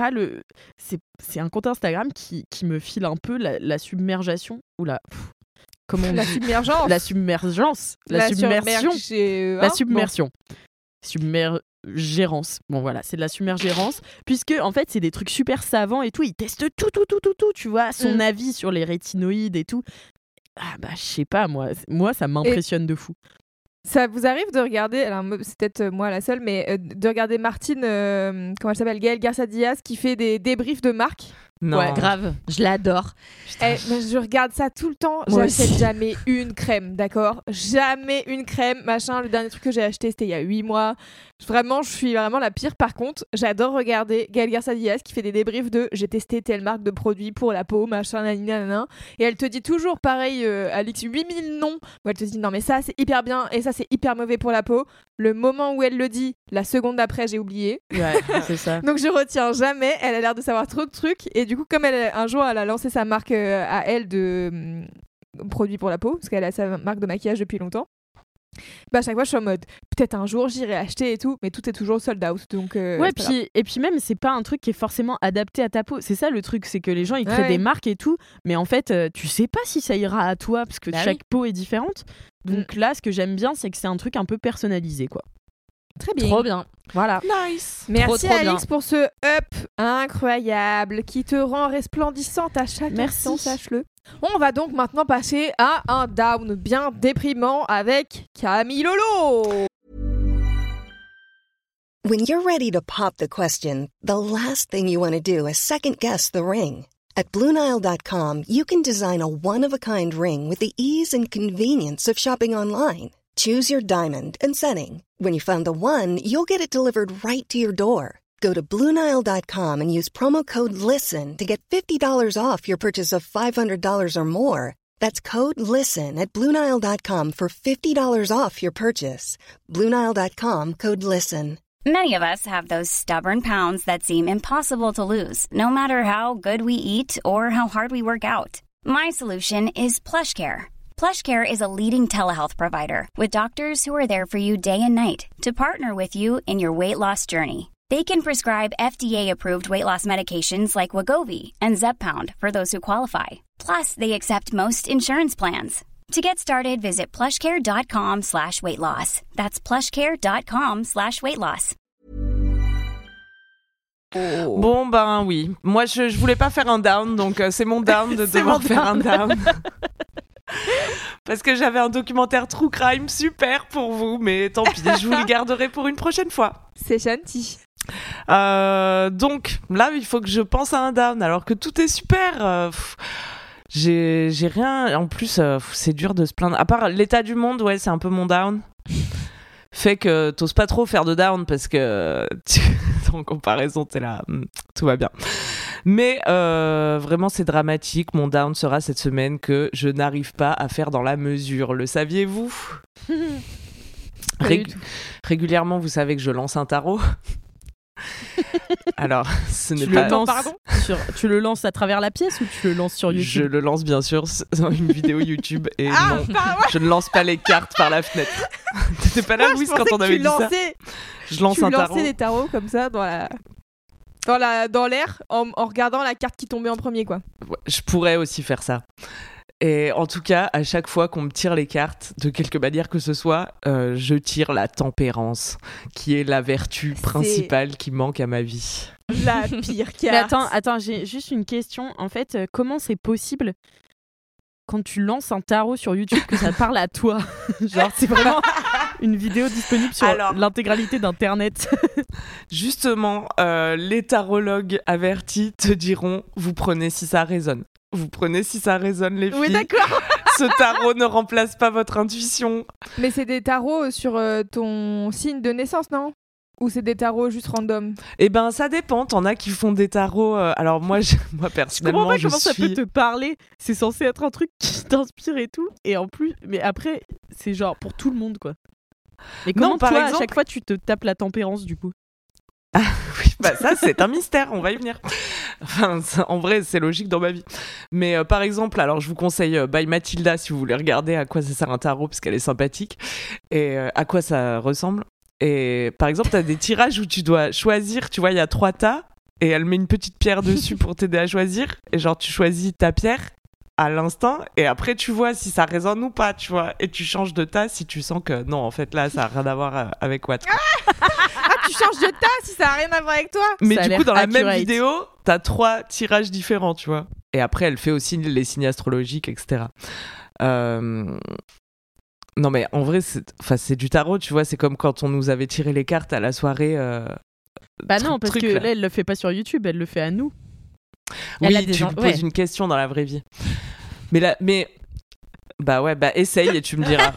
un compte Instagram qui me file un peu la submergation ou la submergence. La submergence, la submersion, la submersion. Submergérance. Bon voilà, c'est de la submergérance puisque en fait, c'est des trucs super savants et tout, il teste tout, tu vois, son avis sur les rétinoïdes et tout. je sais pas, moi ça m'impressionne de fou. Ça vous arrive de regarder, alors c'est peut-être moi la seule, mais de regarder Martine, comment elle s'appelle, Gaëlle Garcia Diaz, qui fait des débriefs de marque? Non. Ouais, grave, je l'adore. Je regarde ça tout le temps. J'achète jamais une crème, d'accord? Jamais une crème, machin. Le dernier truc que j'ai acheté, c'était il y a 8 mois. Vraiment, je suis vraiment la pire. Par contre, j'adore regarder Gaëlle Garcia Diaz qui fait des débriefs de j'ai testé telle marque de produit pour la peau, machin, nanana. Et elle te dit toujours pareil, Alix, 8000 noms. Où elle te dit non, mais ça c'est hyper bien et ça c'est hyper mauvais pour la peau. Le moment où elle le dit, la seconde d'après, j'ai oublié. Ouais, c'est ça. Donc je retiens jamais. Elle a l'air de savoir trop de trucs. Et du coup, comme un jour, elle a lancé sa marque à elle de produits pour la peau, parce qu'elle a sa marque de maquillage depuis longtemps. À chaque fois, je suis en mode peut-être un jour j'irai acheter et tout, mais tout est toujours sold out. Donc, ouais, et puis même, c'est pas un truc qui est forcément adapté à ta peau. C'est ça le truc, c'est que les gens ils créent des marques et tout, mais en fait, tu sais pas si ça ira à toi parce que chaque peau est différente. Donc là, ce que j'aime bien, c'est que c'est un truc un peu personnalisé, quoi. Très bien. Trop bien. Voilà. Nice. Merci trop Alix pour ce up incroyable qui te rend resplendissante à chaque instant, sache-le. On va donc maintenant passer à un down bien déprimant avec Camille Lolo. When you're ready to pop the question, the last thing you want to do is second guess the ring. At BlueNile.com, you can design a one-of-a-kind ring with the ease and convenience of shopping online. Choose your diamond and setting. When you find the one, you'll get it delivered right to your door. Go to BlueNile.com and use promo code LISTEN to get $50 off your purchase of $500 or more. That's code LISTEN at BlueNile.com for $50 off your purchase. BlueNile.com, code LISTEN. Many of us have those stubborn pounds that seem impossible to lose, no matter how good we eat or how hard we work out. My solution is PlushCare. PlushCare is a leading telehealth provider with doctors who are there for you day and night to partner with you in your weight loss journey. They can prescribe FDA-approved weight loss medications like Wegovy and Zepbound for those who qualify. Plus, they accept most insurance plans. To get started, visit plushcare.com/weightloss. That's plushcare.com/weightloss. Bon, ben oui. Moi, je voulais pas faire un down, donc c'est mon down de devoir faire un down. Parce que j'avais un documentaire True Crime super pour vous, mais tant pis, je vous le garderai pour une prochaine fois. C'est gentil. Donc, là, il faut que je pense à un down, alors que tout est super. J'ai rien. En plus, c'est dur de se plaindre. À part l'état du monde, ouais, c'est un peu mon down. Fait que t'oses pas trop faire de down parce que en comparaison, t'es là, tout va bien. Mais vraiment, c'est dramatique. Mon down sera cette semaine que je n'arrive pas à faire dans la mesure. Le saviez-vous? Régulièrement, vous savez que je lance un tarot. Alors, ce n'est pas... Tu le lances à travers la pièce ou tu le lances sur YouTube? Je le lance bien sûr dans une vidéo YouTube et non, je ne lance pas les cartes par la fenêtre. T'étais pas là, Louise, quand on avait dit ça? Je lance un tarot. Tu lançais des tarots comme ça dans l'air en regardant la carte qui tombait en premier, quoi. Ouais, je pourrais aussi faire ça. Et en tout cas, à chaque fois qu'on me tire les cartes, de quelque manière que ce soit, je tire la tempérance, qui est la vertu principale qui manque à ma vie. La pire carte. Mais attends, j'ai juste une question. En fait, comment c'est possible quand tu lances un tarot sur YouTube que ça parle à toi? Genre, c'est vraiment une vidéo disponible sur l'intégralité d'Internet. Justement, les tarologues avertis te diront, vous prenez si ça résonne. Vous prenez si ça résonne, les filles. Oui, d'accord. Ce tarot ne remplace pas votre intuition. Mais c'est des tarots sur ton signe de naissance, non? Ou c'est des tarots juste random? Eh ben, ça dépend. T'en as qui font des tarots. Alors moi personnellement, je comprends pas comment ça peut te parler. C'est censé être un truc qui t'inspire et tout. Et en plus, mais après, c'est genre pour tout le monde, quoi. Et comment par exemple, à chaque fois, tu te tapes la tempérance, du coup? Ah oui, bah ça c'est un mystère, on va y venir. Enfin, en vrai, c'est logique dans ma vie. Mais par exemple, alors je vous conseille By Mathilda si vous voulez regarder à quoi ça sert un tarot parce qu'elle est sympathique et à quoi ça ressemble. Et par exemple, t'as des tirages où tu dois choisir, tu vois, il y a 3 tas et elle met une petite pierre dessus pour t'aider à choisir. Et genre, tu choisis ta pierre à l'instinct et après tu vois si ça résonne ou pas, tu vois. Et tu changes de tas si tu sens que non, en fait là, ça n'a rien à voir avec what. Tu changes de tas si ça n'a rien à voir avec toi. Mais ça du coup, dans la même vidéo, t'as 3 tirages différents, tu vois. Et après, elle fait aussi les signes astrologiques, etc. Non mais en vrai c'est du tarot, tu vois, c'est comme quand on nous avait tiré les cartes à la soirée. Non, parce que là elle le fait pas sur YouTube, elle le fait à nous. Oui, tu me poses une question dans la vraie vie. Mais essaye et tu me diras.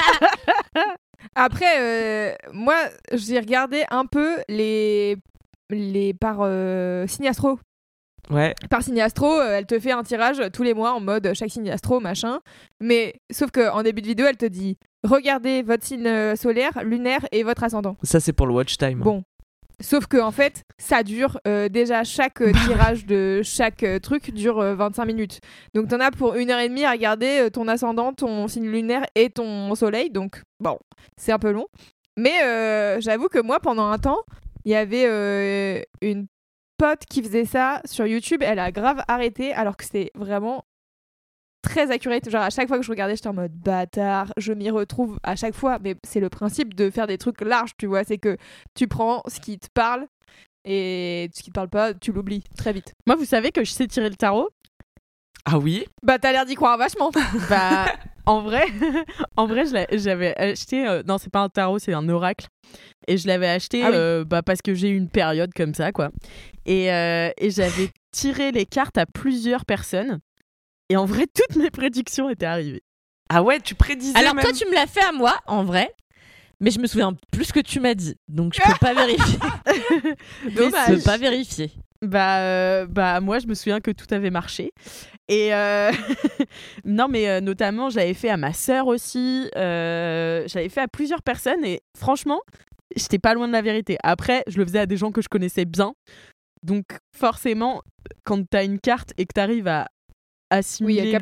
Après, moi, j'ai regardé un peu les par signe astro. Ouais. Par signe astro, elle te fait un tirage tous les mois en mode chaque signe astro, machin. Mais sauf qu'en début de vidéo, elle te dit regardez votre signe solaire, lunaire et votre ascendant. Ça, c'est pour le watch time. Bon. Sauf que en fait, ça dure déjà chaque tirage de chaque truc dure 25 minutes. Donc t'en as pour 1h30 à regarder ton ascendant, ton signe lunaire et ton soleil. Donc bon, c'est un peu long. Mais j'avoue que moi, pendant un temps, il y avait une pote qui faisait ça sur YouTube. Elle a grave arrêté alors que c'était vraiment très accurate. Genre à chaque fois que je regardais, j'étais en mode bâtard, je m'y retrouve à chaque fois. Mais c'est le principe de faire des trucs larges, tu vois. C'est que tu prends ce qui te parle et ce qui te parle pas, tu l'oublies très vite. Moi, vous savez que je sais tirer le tarot. Ah oui? Bah t'as l'air d'y croire vachement. Bah en vrai j'avais acheté non, c'est pas un tarot, c'est un oracle, et je l'avais acheté parce que j'ai eu une période comme ça quoi, et j'avais tiré les cartes à plusieurs personnes, et en vrai toutes mes prédictions étaient arrivées. Ah ouais, tu prédisais? Alors même... toi tu me l'as fait à moi en vrai, mais je me souviens plus ce que tu m'as dit, donc je peux pas vérifier. Dommage. Je peux pas vérifier. Bah moi je me souviens que tout avait marché, et non mais notamment j'avais fait à ma sœur aussi, j'avais fait à plusieurs personnes, et franchement j'étais pas loin de la vérité. Après je le faisais à des gens que je connaissais bien, donc forcément quand t'as une carte et que t'arrives à assimiler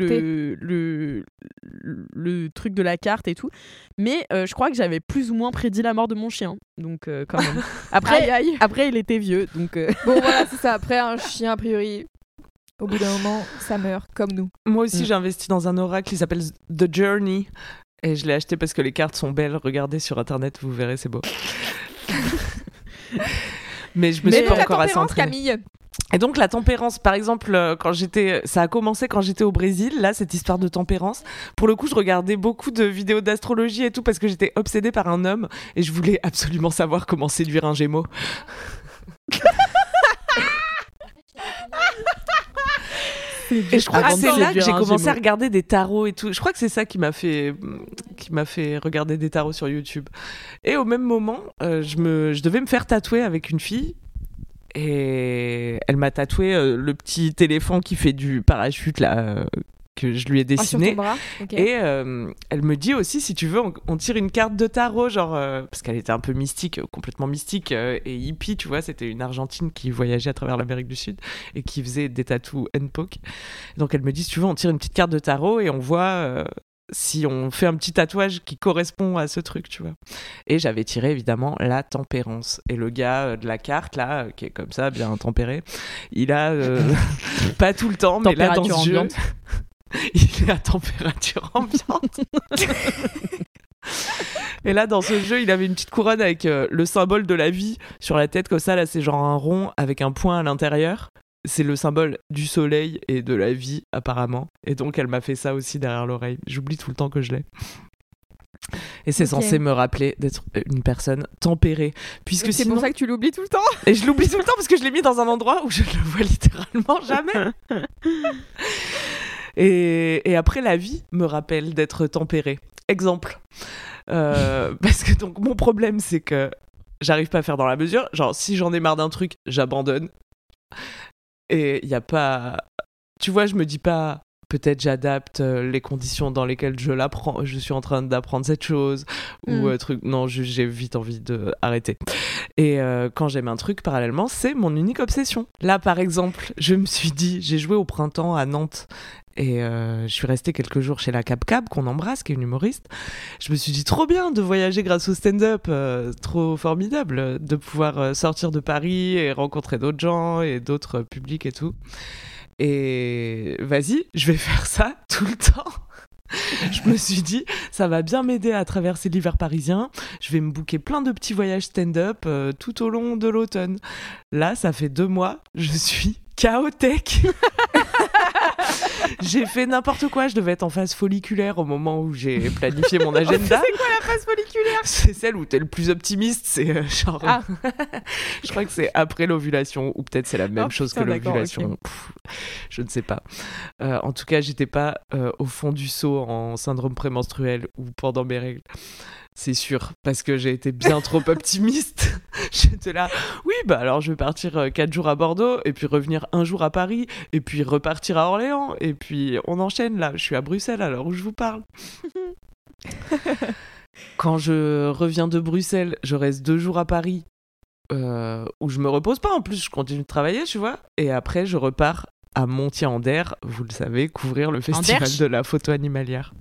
le truc de la carte et tout, mais je crois que j'avais plus ou moins prédit la mort de mon chien, donc quand même. Après il était vieux, donc bon voilà, c'est ça. Après un chien, a priori au bout d'un moment ça meurt comme nous. Moi aussi j'ai investi dans un oracle qui s'appelle The Journey, et je l'ai acheté parce que les cartes sont belles. Regardez sur internet, vous verrez, c'est beau. Mais je me suis pas encore assez entraînée. Camille. Et donc la tempérance, par exemple, ça a commencé quand j'étais au Brésil, là, cette histoire de tempérance. Pour le coup, je regardais beaucoup de vidéos d'astrologie et tout parce que j'étais obsédée par un homme et je voulais absolument savoir comment séduire un Gémeaux. Et je crois que c'est là que j'ai commencé à regarder des tarots et tout. Je crois que c'est ça qui m'a fait regarder des tarots sur YouTube. Et au même moment, je devais me faire tatouer avec une fille. Et elle m'a tatoué le petit éléphant qui fait du parachute là, que je lui ai dessiné. Sur ton bras. Okay. Et elle me dit aussi, si tu veux, on tire une carte de tarot, genre parce qu'elle était un peu mystique, complètement mystique et hippie, tu vois. C'était une Argentine qui voyageait à travers l'Amérique du Sud et qui faisait des tatous handpoke. Donc elle me dit, si tu veux, on tire une petite carte de tarot et on voit si on fait un petit tatouage qui correspond à ce truc, tu vois. Et j'avais tiré évidemment la tempérance. Et le gars de la carte, là, qui est comme ça, bien tempéré, il a, pas tout le temps, mais là dans ce jeu, il est à température ambiante. Et là dans ce jeu, il avait une petite couronne avec le symbole de la vie sur la tête, comme ça, là c'est genre un rond avec un point à l'intérieur. C'est le symbole du soleil et de la vie, apparemment. Et donc, elle m'a fait ça aussi derrière l'oreille. J'oublie tout le temps que je l'ai. Et c'est censé me rappeler d'être une personne tempérée. Puisque c'est pour ça que tu l'oublies tout le temps. Et je l'oublie tout le temps parce que je l'ai mis dans un endroit où je ne le vois littéralement jamais. Et après, la vie me rappelle d'être tempérée. Exemple. Parce que donc, mon problème, c'est que j'arrive pas à faire dans la mesure. Genre, si j'en ai marre d'un truc, j'abandonne. Et il y a pas, tu vois, je me dis pas peut-être j'adapte les conditions dans lesquelles je suis en train d'apprendre cette chose ou truc. Non, j'ai vite envie de arrêter. Et quand j'aime un truc parallèlement, c'est mon unique obsession. Là, par exemple, je me suis dit, j'ai joué au printemps à Nantes et je suis restée quelques jours chez la Cap Cap, qu'on embrasse, qui est une humoriste. Je me suis dit, trop bien de voyager grâce au stand-up, trop formidable de pouvoir sortir de Paris et rencontrer d'autres gens et d'autres publics et tout. Et vas-y, je vais faire ça tout le temps. Je me suis dit, ça va bien m'aider à traverser l'hiver parisien. Je vais me booker plein de petits voyages stand-up tout au long de l'automne. Là, ça fait 2 mois, je suis chaotique. J'ai fait n'importe quoi. Je devais être en phase folliculaire au moment où j'ai planifié mon agenda. C'est quoi la phase folliculaire? C'est celle où t'es le plus optimiste. C'est genre. Ah. Je crois que c'est après l'ovulation, ou peut-être c'est la même chose que l'ovulation. Okay. Je ne sais pas. En tout cas, j'étais pas au fond du seau en syndrome prémenstruel ou pendant mes règles. C'est sûr, parce que j'ai été bien trop optimiste. J'étais là, oui, alors je vais partir 4 jours à Bordeaux, et puis revenir 1 jour à Paris, et puis repartir à Orléans, et puis on enchaîne là. Je suis à Bruxelles à l'heure où je vous parle. Quand je reviens de Bruxelles, je reste 2 jours à Paris, où je me repose pas. En plus, je continue de travailler, tu vois. Et après, je repars à Montier-en-Der, vous le savez, couvrir le festival de la photo animalière.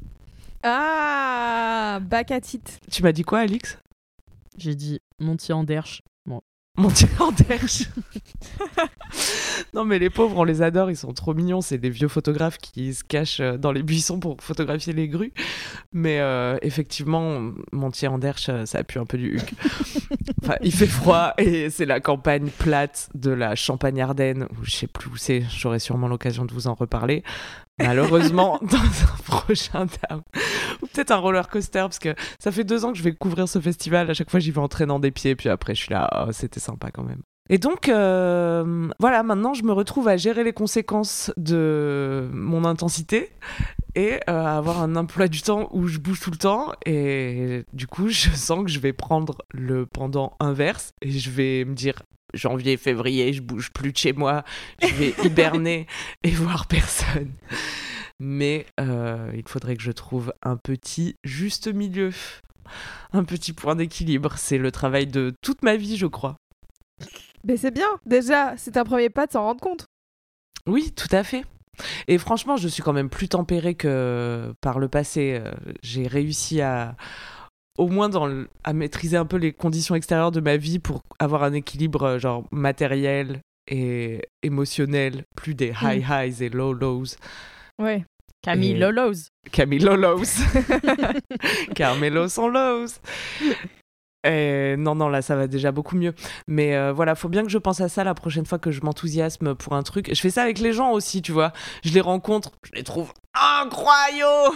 Ah, bac à titre. Tu m'as dit quoi, Alix? J'ai dit Montier-en-Derche. Bon. Montier-en-Derche. Non, mais les pauvres, on les adore, ils sont trop mignons. C'est des vieux photographes qui se cachent dans les buissons pour photographier les grues. Mais effectivement, Montier-en-Derche, ça pue un peu du huc. Enfin, il fait froid et c'est la campagne plate de la Champagne-Ardenne, où je sais plus où c'est, j'aurai sûrement l'occasion de vous en reparler. Malheureusement, dans un prochain down. Ou peut-être un roller coaster, parce que ça fait 2 ans que je vais couvrir ce festival. À chaque fois, j'y vais en traînant des pieds, puis après, je suis là, oh, c'était sympa quand même. Et donc, voilà, maintenant, je me retrouve à gérer les conséquences de mon intensité et à avoir un emploi du temps où je bouge tout le temps. Et du coup, je sens que je vais prendre le pendant inverse et je vais me dire, janvier, février, je bouge plus de chez moi, je vais hiberner et voir personne. Mais il faudrait que je trouve un petit juste milieu, un petit point d'équilibre. C'est le travail de toute ma vie, je crois. Mais c'est bien, déjà, c'est un premier pas de s'en rendre compte. Oui, tout à fait. Et franchement, je suis quand même plus tempérée que par le passé. J'ai réussi à, au moins à maîtriser un peu les conditions extérieures de ma vie pour avoir un équilibre genre matériel et émotionnel, plus des high highs et low lows. Ouais. Camille Lolos. Camille Lolos. Carmelo sont lows. Et non, là, ça va déjà beaucoup mieux. Mais voilà, faut bien que je pense à ça la prochaine fois que je m'enthousiasme pour un truc. Je fais ça avec les gens aussi, tu vois. Je les rencontre, je les trouve incroyables.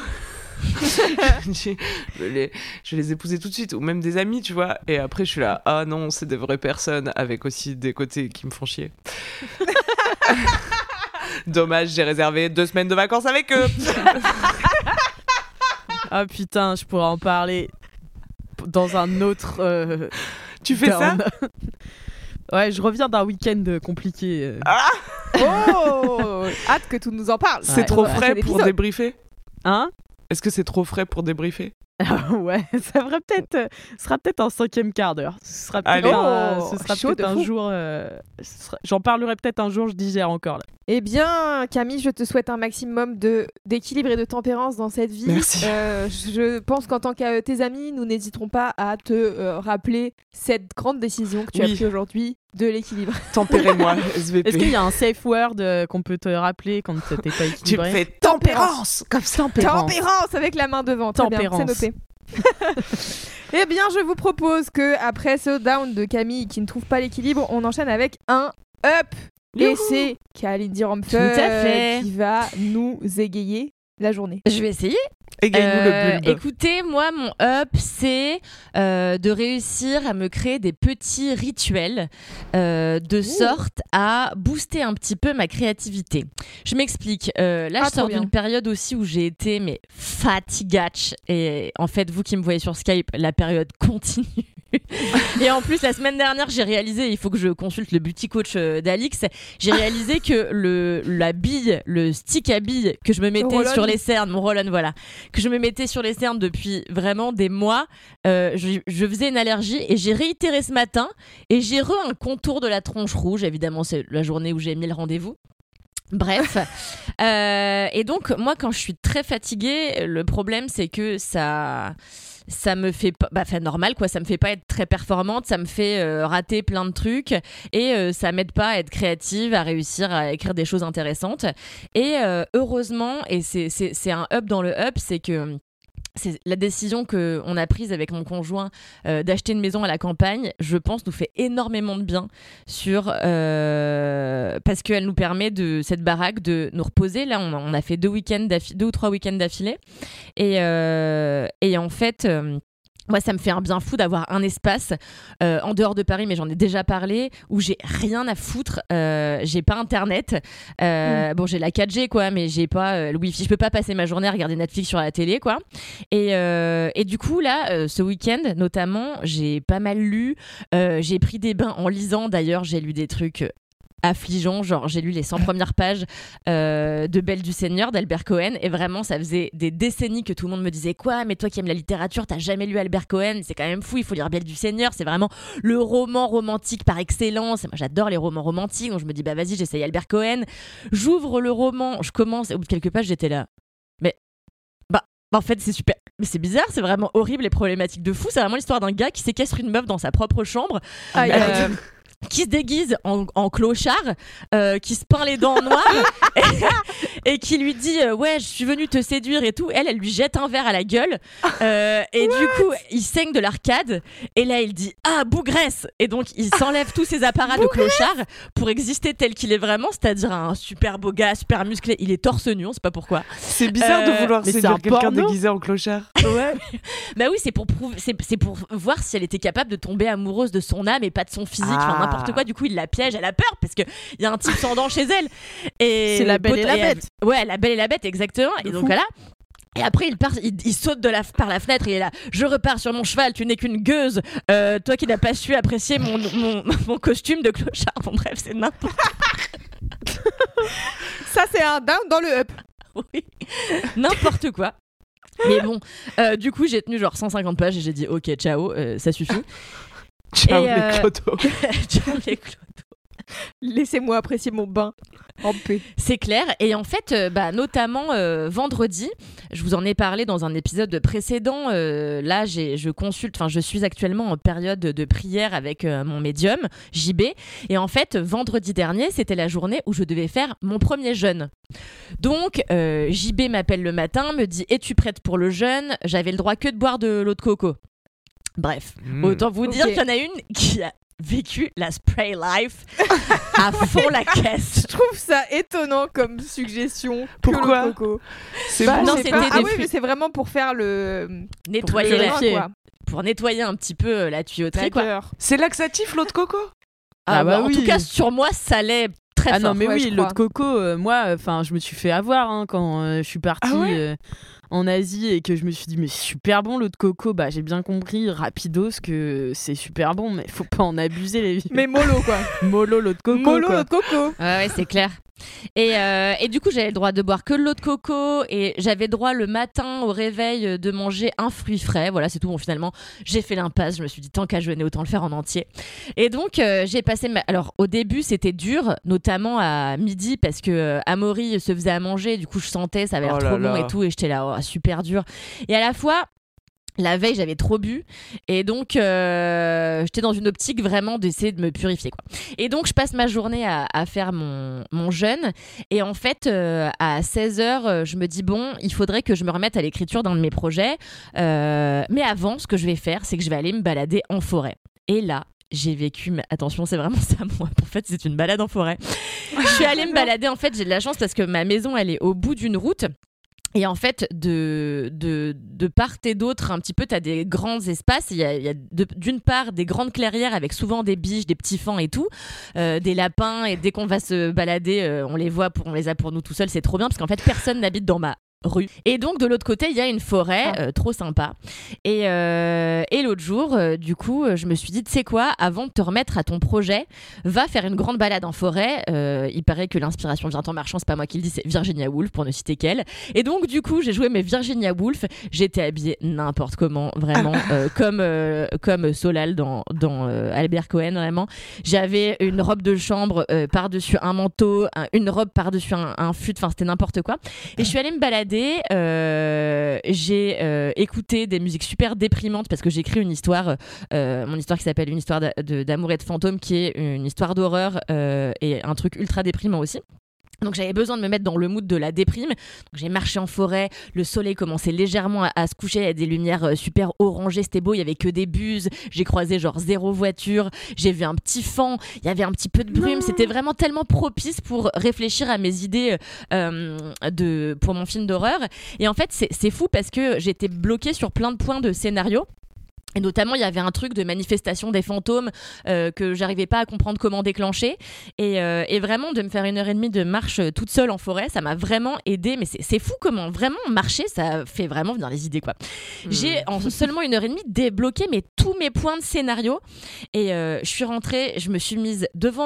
je vais les épouser tout de suite, ou même des amis, tu vois. Et après, je suis là, ah non, c'est des vraies personnes, avec aussi des côtés qui me font chier. Dommage, j'ai réservé 2 semaines de vacances avec eux. Ah putain, je pourrais en parler dans un autre. Tu fais ça? Ouais, je reviens d'un week-end compliqué. Ah oh, hâte que tu nous en parles. C'est trop frais pour débriefer? Hein? Est-ce que c'est trop frais pour débriefer? Ouais, ça sera peut-être un 5e quart d'heure. Ce sera peut-être un jour. J'en parlerai peut-être un jour, je digère encore là. Eh bien, Camille, je te souhaite un maximum d'équilibre et de tempérance dans cette vie. Merci. Je pense qu'en tant que tes amis, nous n'hésiterons pas à te rappeler cette grande décision que tu as prise aujourd'hui de l'équilibre. Tempérez-moi, SVP. Est-ce qu'il y a un safe word qu'on peut te rappeler quand t'es pas équilibré? Tu me fais tempérance comme ça. Tempérance avec la main devant. Tempérance. Bien, c'est noté. Eh bien, je vous propose que après ce down de Camille qui ne trouve pas l'équilibre, on enchaîne avec un up. Et c'est Kalindi Rumpfer qui va nous égayer la journée. Je vais essayer. Égaye-nous le bulbe. Écoutez, moi, mon up, c'est de réussir à me créer des petits rituels de sorte à booster un petit peu ma créativité. Je m'explique. Là, je sors d'une période aussi où j'ai été fatigate. Et en fait, vous qui me voyez sur Skype, la période continue. Et en plus, la semaine dernière, j'ai réalisé, il faut que je consulte le beauty coach d'Alix, j'ai réalisé que le stick à billes que je me mettais sur les cernes, mon roll-on, voilà, que je me mettais sur les cernes depuis vraiment des mois, je faisais une allergie et j'ai réitéré ce matin et j'ai un contour de la tronche rouge. Évidemment, c'est la journée où j'ai mis le rendez-vous. Bref, et donc moi quand je suis très fatiguée, le problème c'est que ça me fait pas, normal quoi, ça me fait pas être très performante, ça me fait rater plein de trucs et ça m'aide pas à être créative, à réussir à écrire des choses intéressantes. Et heureusement, et c'est un up dans le up, c'est que c'est la décision qu'on a prise avec mon conjoint d'acheter une maison à la campagne, je pense, nous fait énormément de bien parce qu'elle nous permet cette baraque de nous reposer. Là, on a fait 2 ou 3 week-ends d'affilée. Et en fait... moi, ça me fait un bien fou d'avoir un espace en dehors de Paris, mais j'en ai déjà parlé, où j'ai rien à foutre. J'ai pas internet. Bon, j'ai la 4G, quoi, mais j'ai pas le Wi-Fi. Je peux pas passer ma journée à regarder Netflix sur la télé, quoi. Et du coup, là, ce week-end, notamment, j'ai pas mal lu. J'ai pris des bains en lisant. D'ailleurs, j'ai lu des trucs affligeant, genre j'ai lu les 100 premières pages de Belle du Seigneur d'Albert Cohen, et vraiment ça faisait des décennies que tout le monde me disait quoi, mais toi qui aimes la littérature, t'as jamais lu Albert Cohen, c'est quand même fou, il faut lire Belle du Seigneur, c'est vraiment le roman romantique par excellence. Moi j'adore les romans romantiques, donc je me dis bah vas-y, j'essaye Albert Cohen, j'ouvre le roman, je commence, et au bout de quelques pages j'étais là, mais en fait c'est super, mais c'est bizarre, c'est vraiment horrible et problématique de fou. C'est vraiment l'histoire d'un gars qui séquestre une meuf dans sa propre chambre, qui se déguise en clochard, qui se peint les dents noires et qui lui dit ouais, je suis venue te séduire et tout. Elle lui jette un verre à la gueule et du coup il saigne de l'arcade, et là il dit ah, bougresse, et donc il s'enlève tous ses apparats de clochard pour exister tel qu'il est vraiment, c'est-à-dire un super beau gars, super musclé. Il est torse nu, on sait pas pourquoi. C'est bizarre de vouloir séduire quelqu'un déguisé en clochard. Ouais. Bah oui, c'est pour voir si elle était capable de tomber amoureuse de son âme et pas de son physique, n'importe quoi. Du coup il la piège, elle a peur parce que il y a un type sans dents chez elle, et c'est La Belle et la Bête. Ouais, La Belle et la Bête, exactement. Et donc là, et après il saute par la fenêtre, et il est là, je repars sur mon cheval, tu n'es qu'une gueuse, toi qui n'as pas su apprécier mon costume de clochard. Bon bref, c'est n'importe quoi. Ça c'est un down dans le up. Oui, n'importe quoi. Mais bon, du coup j'ai tenu genre 150 pages et j'ai dit ok, ciao, ça suffit. Ciao les clodos. Ciao les clodos. Laissez-moi apprécier mon bain en paix. C'est clair. Et en fait, notamment vendredi, je vous en ai parlé dans un épisode précédent. Là, je suis actuellement en période de prière avec mon médium, JB. Et en fait, vendredi dernier, c'était la journée où je devais faire mon premier jeûne. Donc, JB m'appelle le matin, me dit « Es-tu prête pour le jeûne ?» J'avais le droit que de boire de l'eau de coco. Bref, autant vous dire qu'il y en a une qui a vécu la spray life à fond la caisse. Je trouve ça étonnant comme suggestion. Pourquoi? Que le coco. C'est bon, non, c'est c'était Ah oui, mais c'est vraiment pour faire le nettoyer la pied, pour nettoyer un petit peu la tuyauterie, quoi. C'est laxatif l'eau de coco? Ah bah oui. En tout cas sur moi ça l'est très fort. Ah non mais ouais, oui, l'eau de coco, moi je me suis fait avoir quand je suis partie en Asie, et que je me suis dit mais super bon l'eau de coco. Bah j'ai bien compris rapidos que c'est super bon, mais faut pas en abuser les vies. Mais mollo quoi. Mollo l'eau de coco. Mollo quoi. l'eau de coco. Ouais, c'est clair. Et du coup j'avais le droit de boire que de l'eau de coco, et j'avais droit le matin au réveil de manger un fruit frais. Voilà, c'est tout. Bon, finalement j'ai fait l'impasse, je me suis dit tant qu'à jeûner autant le faire en entier. Et donc j'ai passé alors au début c'était dur, notamment à midi, parce que Amaury se faisait à manger, du coup je sentais ça avait l'air trop bon et tout, et j'étais là super dur. Et à la fois la veille j'avais trop bu, et donc j'étais dans une optique vraiment d'essayer de me purifier, quoi. Et donc je passe ma journée à faire mon jeûne, et en fait à 16h je me dis bon, il faudrait que je me remette à l'écriture d'un de mes projets, mais avant ce que je vais faire c'est que je vais aller me balader en forêt. Et là j'ai vécu, mais attention c'est vraiment ça moi, en fait c'est une balade en forêt. Je suis allée me balader, en fait j'ai de la chance parce que ma maison elle est au bout d'une route. Et en fait, de part et d'autre, un petit peu, t'as des grands espaces. Il y a d'une part des grandes clairières avec souvent des biches, des petits faons et tout, des lapins. Et dès qu'on va se balader, on les a pour nous tout seuls. C'est trop bien parce qu'en fait, personne n'habite dans ma rue. Et donc de l'autre côté il y a une forêt trop sympa, et l'autre jour du coup je me suis dit tu sais quoi, avant de te remettre à ton projet, va faire une grande balade en forêt. Il paraît que l'inspiration vient en marchant, c'est pas moi qui le dis, c'est Virginia Woolf pour ne citer qu'elle. Et donc du coup j'ai joué mes Virginia Woolf, j'étais habillée n'importe comment, vraiment comme Solal dans Albert Cohen, vraiment. J'avais une robe de chambre par-dessus un manteau, une robe par-dessus un fut, enfin c'était n'importe quoi. Et je suis allée me balader. J'ai écouté des musiques super déprimantes parce que j'écris une histoire, mon histoire qui s'appelle Une histoire d'amour et de fantôme, qui est une histoire d'horreur et un truc ultra déprimant aussi. Donc j'avais besoin de me mettre dans le mood de la déprime. Donc j'ai marché en forêt, le soleil commençait légèrement à se coucher, il y a des lumières super orangées, c'était beau, il y avait que des buses, j'ai croisé genre 0 voiture, j'ai vu un petit fan, il y avait un petit peu de brume, c'était vraiment tellement propice pour réfléchir à mes idées pour mon film d'horreur. Et en fait c'est fou parce que j'étais bloquée sur plein de points de scénario. Et notamment, il y avait un truc de manifestation des fantômes que j'arrivais pas à comprendre comment déclencher. Et vraiment, de me faire 1h30 de marche toute seule en forêt, ça m'a vraiment aidée. Mais c'est fou comment vraiment marcher, ça fait vraiment venir les idées, quoi. J'ai en seulement 1h30 débloqué tous mes points de scénario. Et je suis rentrée, je me suis mise devant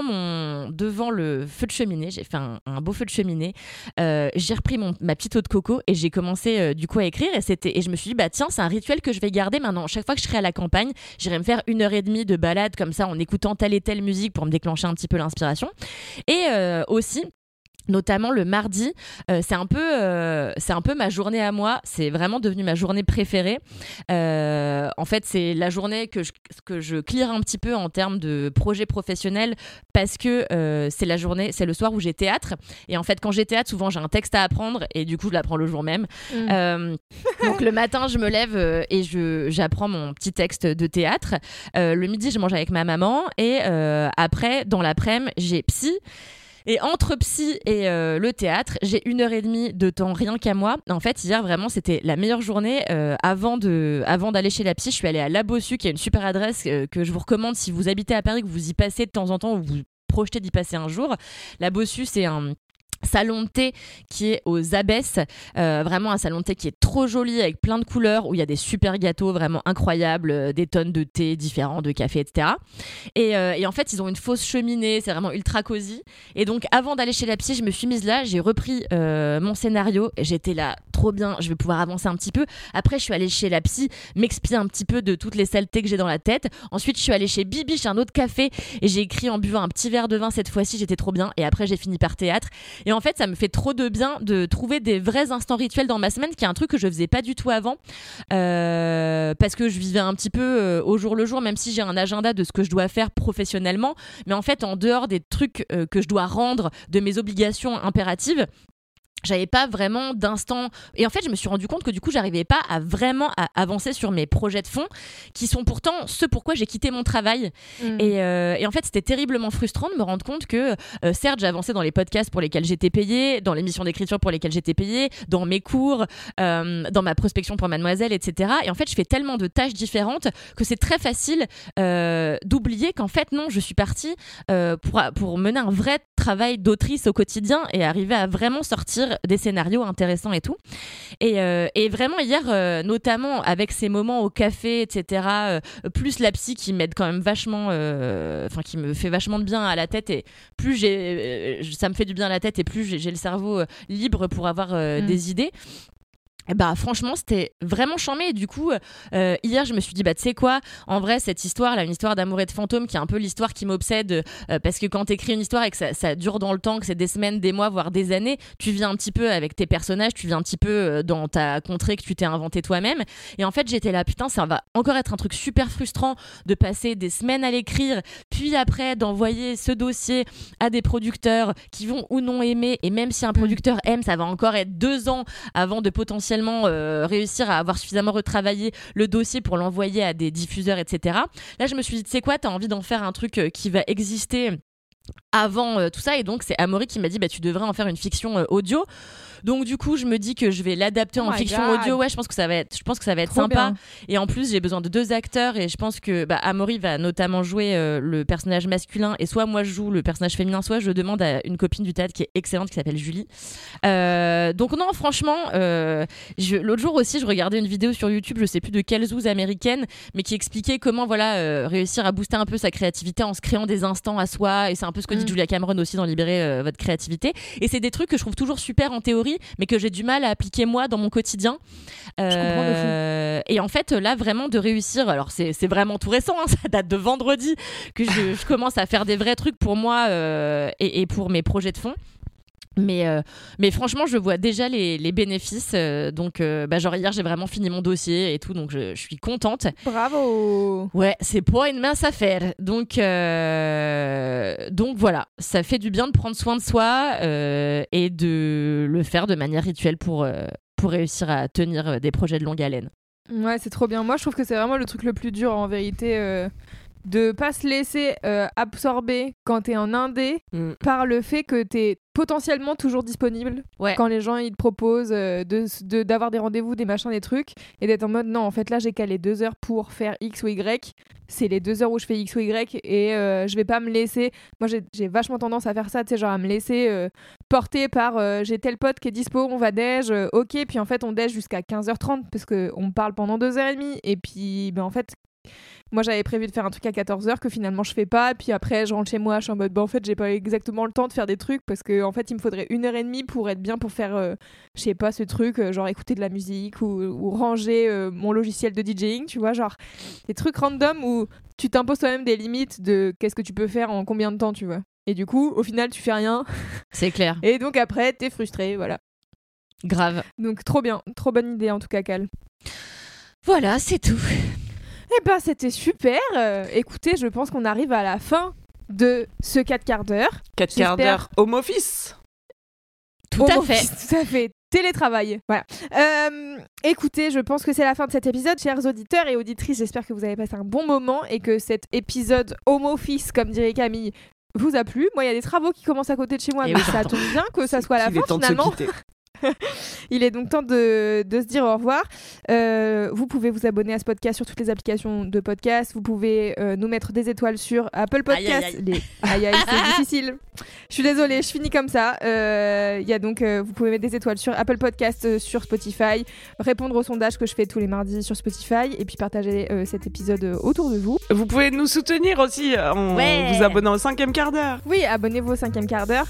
le feu de cheminée. J'ai fait un beau feu de cheminée. J'ai repris ma petite eau de coco et j'ai commencé du coup à écrire. Et je me suis dit, bah tiens, c'est un rituel que je vais garder maintenant. Chaque fois que je serai à la campagne, j'irai me faire 1h30 de balade comme ça en écoutant telle et telle musique pour me déclencher un petit peu l'inspiration. Et aussi notamment le mardi, c'est un peu ma journée à moi, c'est vraiment devenu ma journée préférée. En fait, c'est la journée que je clear un petit peu en termes de projet professionnel parce que c'est le soir où j'ai théâtre. Et en fait, quand j'ai théâtre, souvent j'ai un texte à apprendre et du coup, je l'apprends le jour même. Donc le matin, je me lève et j'apprends mon petit texte de théâtre. Le midi, je mange avec ma maman et après, dans l'après-midi, j'ai psy. Et entre psy et le théâtre, j'ai 1h30 de temps rien qu'à moi. En fait, hier, vraiment, c'était la meilleure journée. Avant d'aller chez la psy, je suis allée à La Bossue, qui est une super adresse que je vous recommande si vous habitez à Paris, que vous y passez de temps en temps ou vous projetez d'y passer un jour. La Bossue, c'est un salon de thé qui est aux Abbesses, vraiment un salon de thé qui est trop joli avec plein de couleurs où il y a des super gâteaux vraiment incroyables, des tonnes de thé différents, de café, etc. Et en fait ils ont une fausse cheminée, c'est vraiment ultra cosy. Et donc avant d'aller chez la psy, je me suis mise là, j'ai repris mon scénario, j'étais là trop bien, je vais pouvoir avancer un petit peu. Après je suis allée chez la psy, m'expier un petit peu de toutes les saletés que j'ai dans la tête. Ensuite je suis allée chez Bibi, chez un autre café, et j'ai écrit en buvant un petit verre de vin cette fois-ci, j'étais trop bien. Et après j'ai fini par théâtre. Et en fait, ça me fait trop de bien de trouver des vrais instants rituels dans ma semaine, qui est un truc que je faisais pas du tout avant, parce que je vivais un petit peu au jour le jour, même si j'ai un agenda de ce que je dois faire professionnellement. Mais en fait, en dehors des trucs que je dois rendre, de mes obligations impératives, j'avais pas vraiment d'instant. Et en fait, je me suis rendu compte que du coup, j'arrivais pas à vraiment avancer sur mes projets de fond, qui sont pourtant ce pourquoi j'ai quitté mon travail. Et en fait, c'était terriblement frustrant de me rendre compte que certes, j'avançais dans les podcasts pour lesquels j'étais payée, dans les missions d'écriture pour lesquelles j'étais payée, dans mes cours, dans ma prospection pour Mademoiselle, etc. Et en fait, je fais tellement de tâches différentes que c'est très facile d'oublier qu'en fait, non, je suis partie pour mener un vrai travail d'autrice au quotidien et arriver à vraiment sortir des scénarios intéressants et tout. Et vraiment hier, notamment avec ces moments au café, etc., plus la psy qui m'aide quand même vachement, qui me fait vachement de bien à la tête, et plus ça me fait du bien à la tête et plus j'ai le cerveau libre pour avoir des idées. Bah franchement c'était vraiment charmé. Et du coup hier je me suis dit bah tu sais quoi, en vrai cette histoire là, une histoire d'amour et de fantômes qui est un peu l'histoire qui m'obsède, parce que quand t'écris une histoire et que ça dure dans le temps, que c'est des semaines, des mois, voire des années, tu vis un petit peu avec tes personnages, tu vis un petit peu dans ta contrée que tu t'es inventé toi-même. Et en fait j'étais là, putain ça va encore être un truc super frustrant de passer des semaines à l'écrire, puis après d'envoyer ce dossier à des producteurs qui vont ou non aimer, et même si un producteur aime, ça va encore être 2 ans avant de potentiellement réussir à avoir suffisamment retravaillé le dossier pour l'envoyer à des diffuseurs, etc. Là je me suis dit tu sais quoi, t'as envie d'en faire un truc qui va exister avant tout ça, et donc c'est Amaury qui m'a dit bah tu devrais en faire une fiction audio. Donc du coup je me dis que je vais l'adapter en fiction audio. Ouais, je pense que ça va être trop sympa bien. Et en plus j'ai besoin de 2 acteurs, et je pense que Amaury va notamment jouer le personnage masculin, et soit moi je joue le personnage féminin, soit je demande à une copine du théâtre qui est excellente, qui s'appelle Julie. Donc non franchement l'autre jour aussi je regardais une vidéo sur YouTube, je sais plus de quelle zouze américaine, mais qui expliquait comment réussir à booster un peu sa créativité en se créant des instants à soi. Et c'est un peu ce que dit Julia Cameron aussi dans Libérer votre créativité. Et c'est des trucs que je trouve toujours super en théorie, mais que j'ai du mal à appliquer moi dans mon quotidien. Je comprends de fou. Et en fait là vraiment de réussir, alors c'est vraiment tout récent, hein, ça date de vendredi que je commence à faire des vrais trucs pour moi et pour mes projets de fond. Mais franchement, je vois déjà les bénéfices. Donc, genre hier, j'ai vraiment fini mon dossier et tout, donc je suis contente. Bravo. Ouais, c'est pas une mince affaire. Donc voilà, ça fait du bien de prendre soin de soi et de le faire de manière rituelle pour réussir à tenir des projets de longue haleine. Ouais, c'est trop bien. Moi, je trouve que c'est vraiment le truc le plus dur en vérité. De pas se laisser absorber quand t'es en indé par le fait que t'es potentiellement toujours disponible quand les gens ils te proposent d'avoir des rendez-vous, des machins, des trucs, et d'être en mode non, en fait là j'ai calé 2 heures pour faire X ou Y, c'est les 2 heures où je fais X ou Y et je vais pas me laisser. Moi j'ai vachement tendance à faire ça, tu sais, genre à me laisser porter par j'ai tel pote qui est dispo, on va déj, ok, puis en fait on déj jusqu'à 15h30 parce qu'on parle pendant 2h30 et puis en fait moi j'avais prévu de faire un truc à 14h que finalement je fais pas, puis après je rentre chez moi, je suis en mode en fait j'ai pas exactement le temps de faire des trucs parce que en fait il me faudrait 1h30 pour être bien pour faire je sais pas ce truc genre écouter de la musique ou ranger mon logiciel de DJing, tu vois, genre des trucs random où tu t'imposes toi-même des limites de qu'est-ce que tu peux faire en combien de temps, tu vois, et du coup au final tu fais rien. C'est clair. Et donc après t'es frustré, voilà. Grave. Donc trop bien, trop bonne idée en tout cas, Cal. Voilà, c'est tout. Eh ben, c'était super. Écoutez, je pense qu'on arrive à la fin de ce 4 quarts d'heure. 4 quarts d'heure home office. Tout à fait. Télétravail. Voilà. Écoutez, je pense que c'est la fin de cet épisode. Chers auditeurs et auditrices, j'espère que vous avez passé un bon moment et que cet épisode home office, comme dirait Camille, vous a plu. Moi, il y a des travaux qui commencent à côté de chez moi, mais ça tombe bien que ça soit la fin finalement. Il est donc temps de se dire au revoir. Vous pouvez vous abonner à ce podcast sur toutes les applications de podcast. Vous pouvez nous mettre des étoiles sur Apple Podcast. Aïe, c'est difficile. Je suis désolée, je finis comme ça. Y a donc, vous pouvez mettre des étoiles sur Apple Podcast, sur Spotify, répondre au sondage que je fais tous les mardis sur Spotify et puis partager cet épisode autour de vous. Vous pouvez nous soutenir aussi en vous abonnant au 5e quart d'heure. Oui, abonnez-vous au 5e quart d'heure.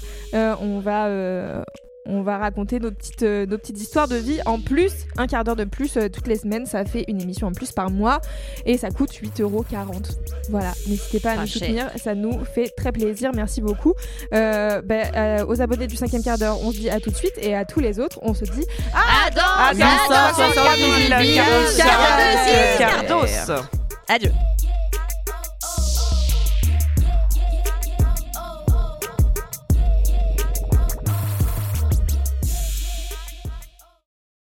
On va raconter nos petites histoires de vie en plus, un quart d'heure de plus toutes les semaines. Ça fait une émission en plus par mois et ça coûte 8,40€. Voilà, n'hésitez pas à nous soutenir, ça nous fait très plaisir. Merci beaucoup. Aux abonnés du 5e quart d'heure, on se dit à tout de suite, et à tous les autres, on se dit à dans 170 000 quarts d'os. Adieu.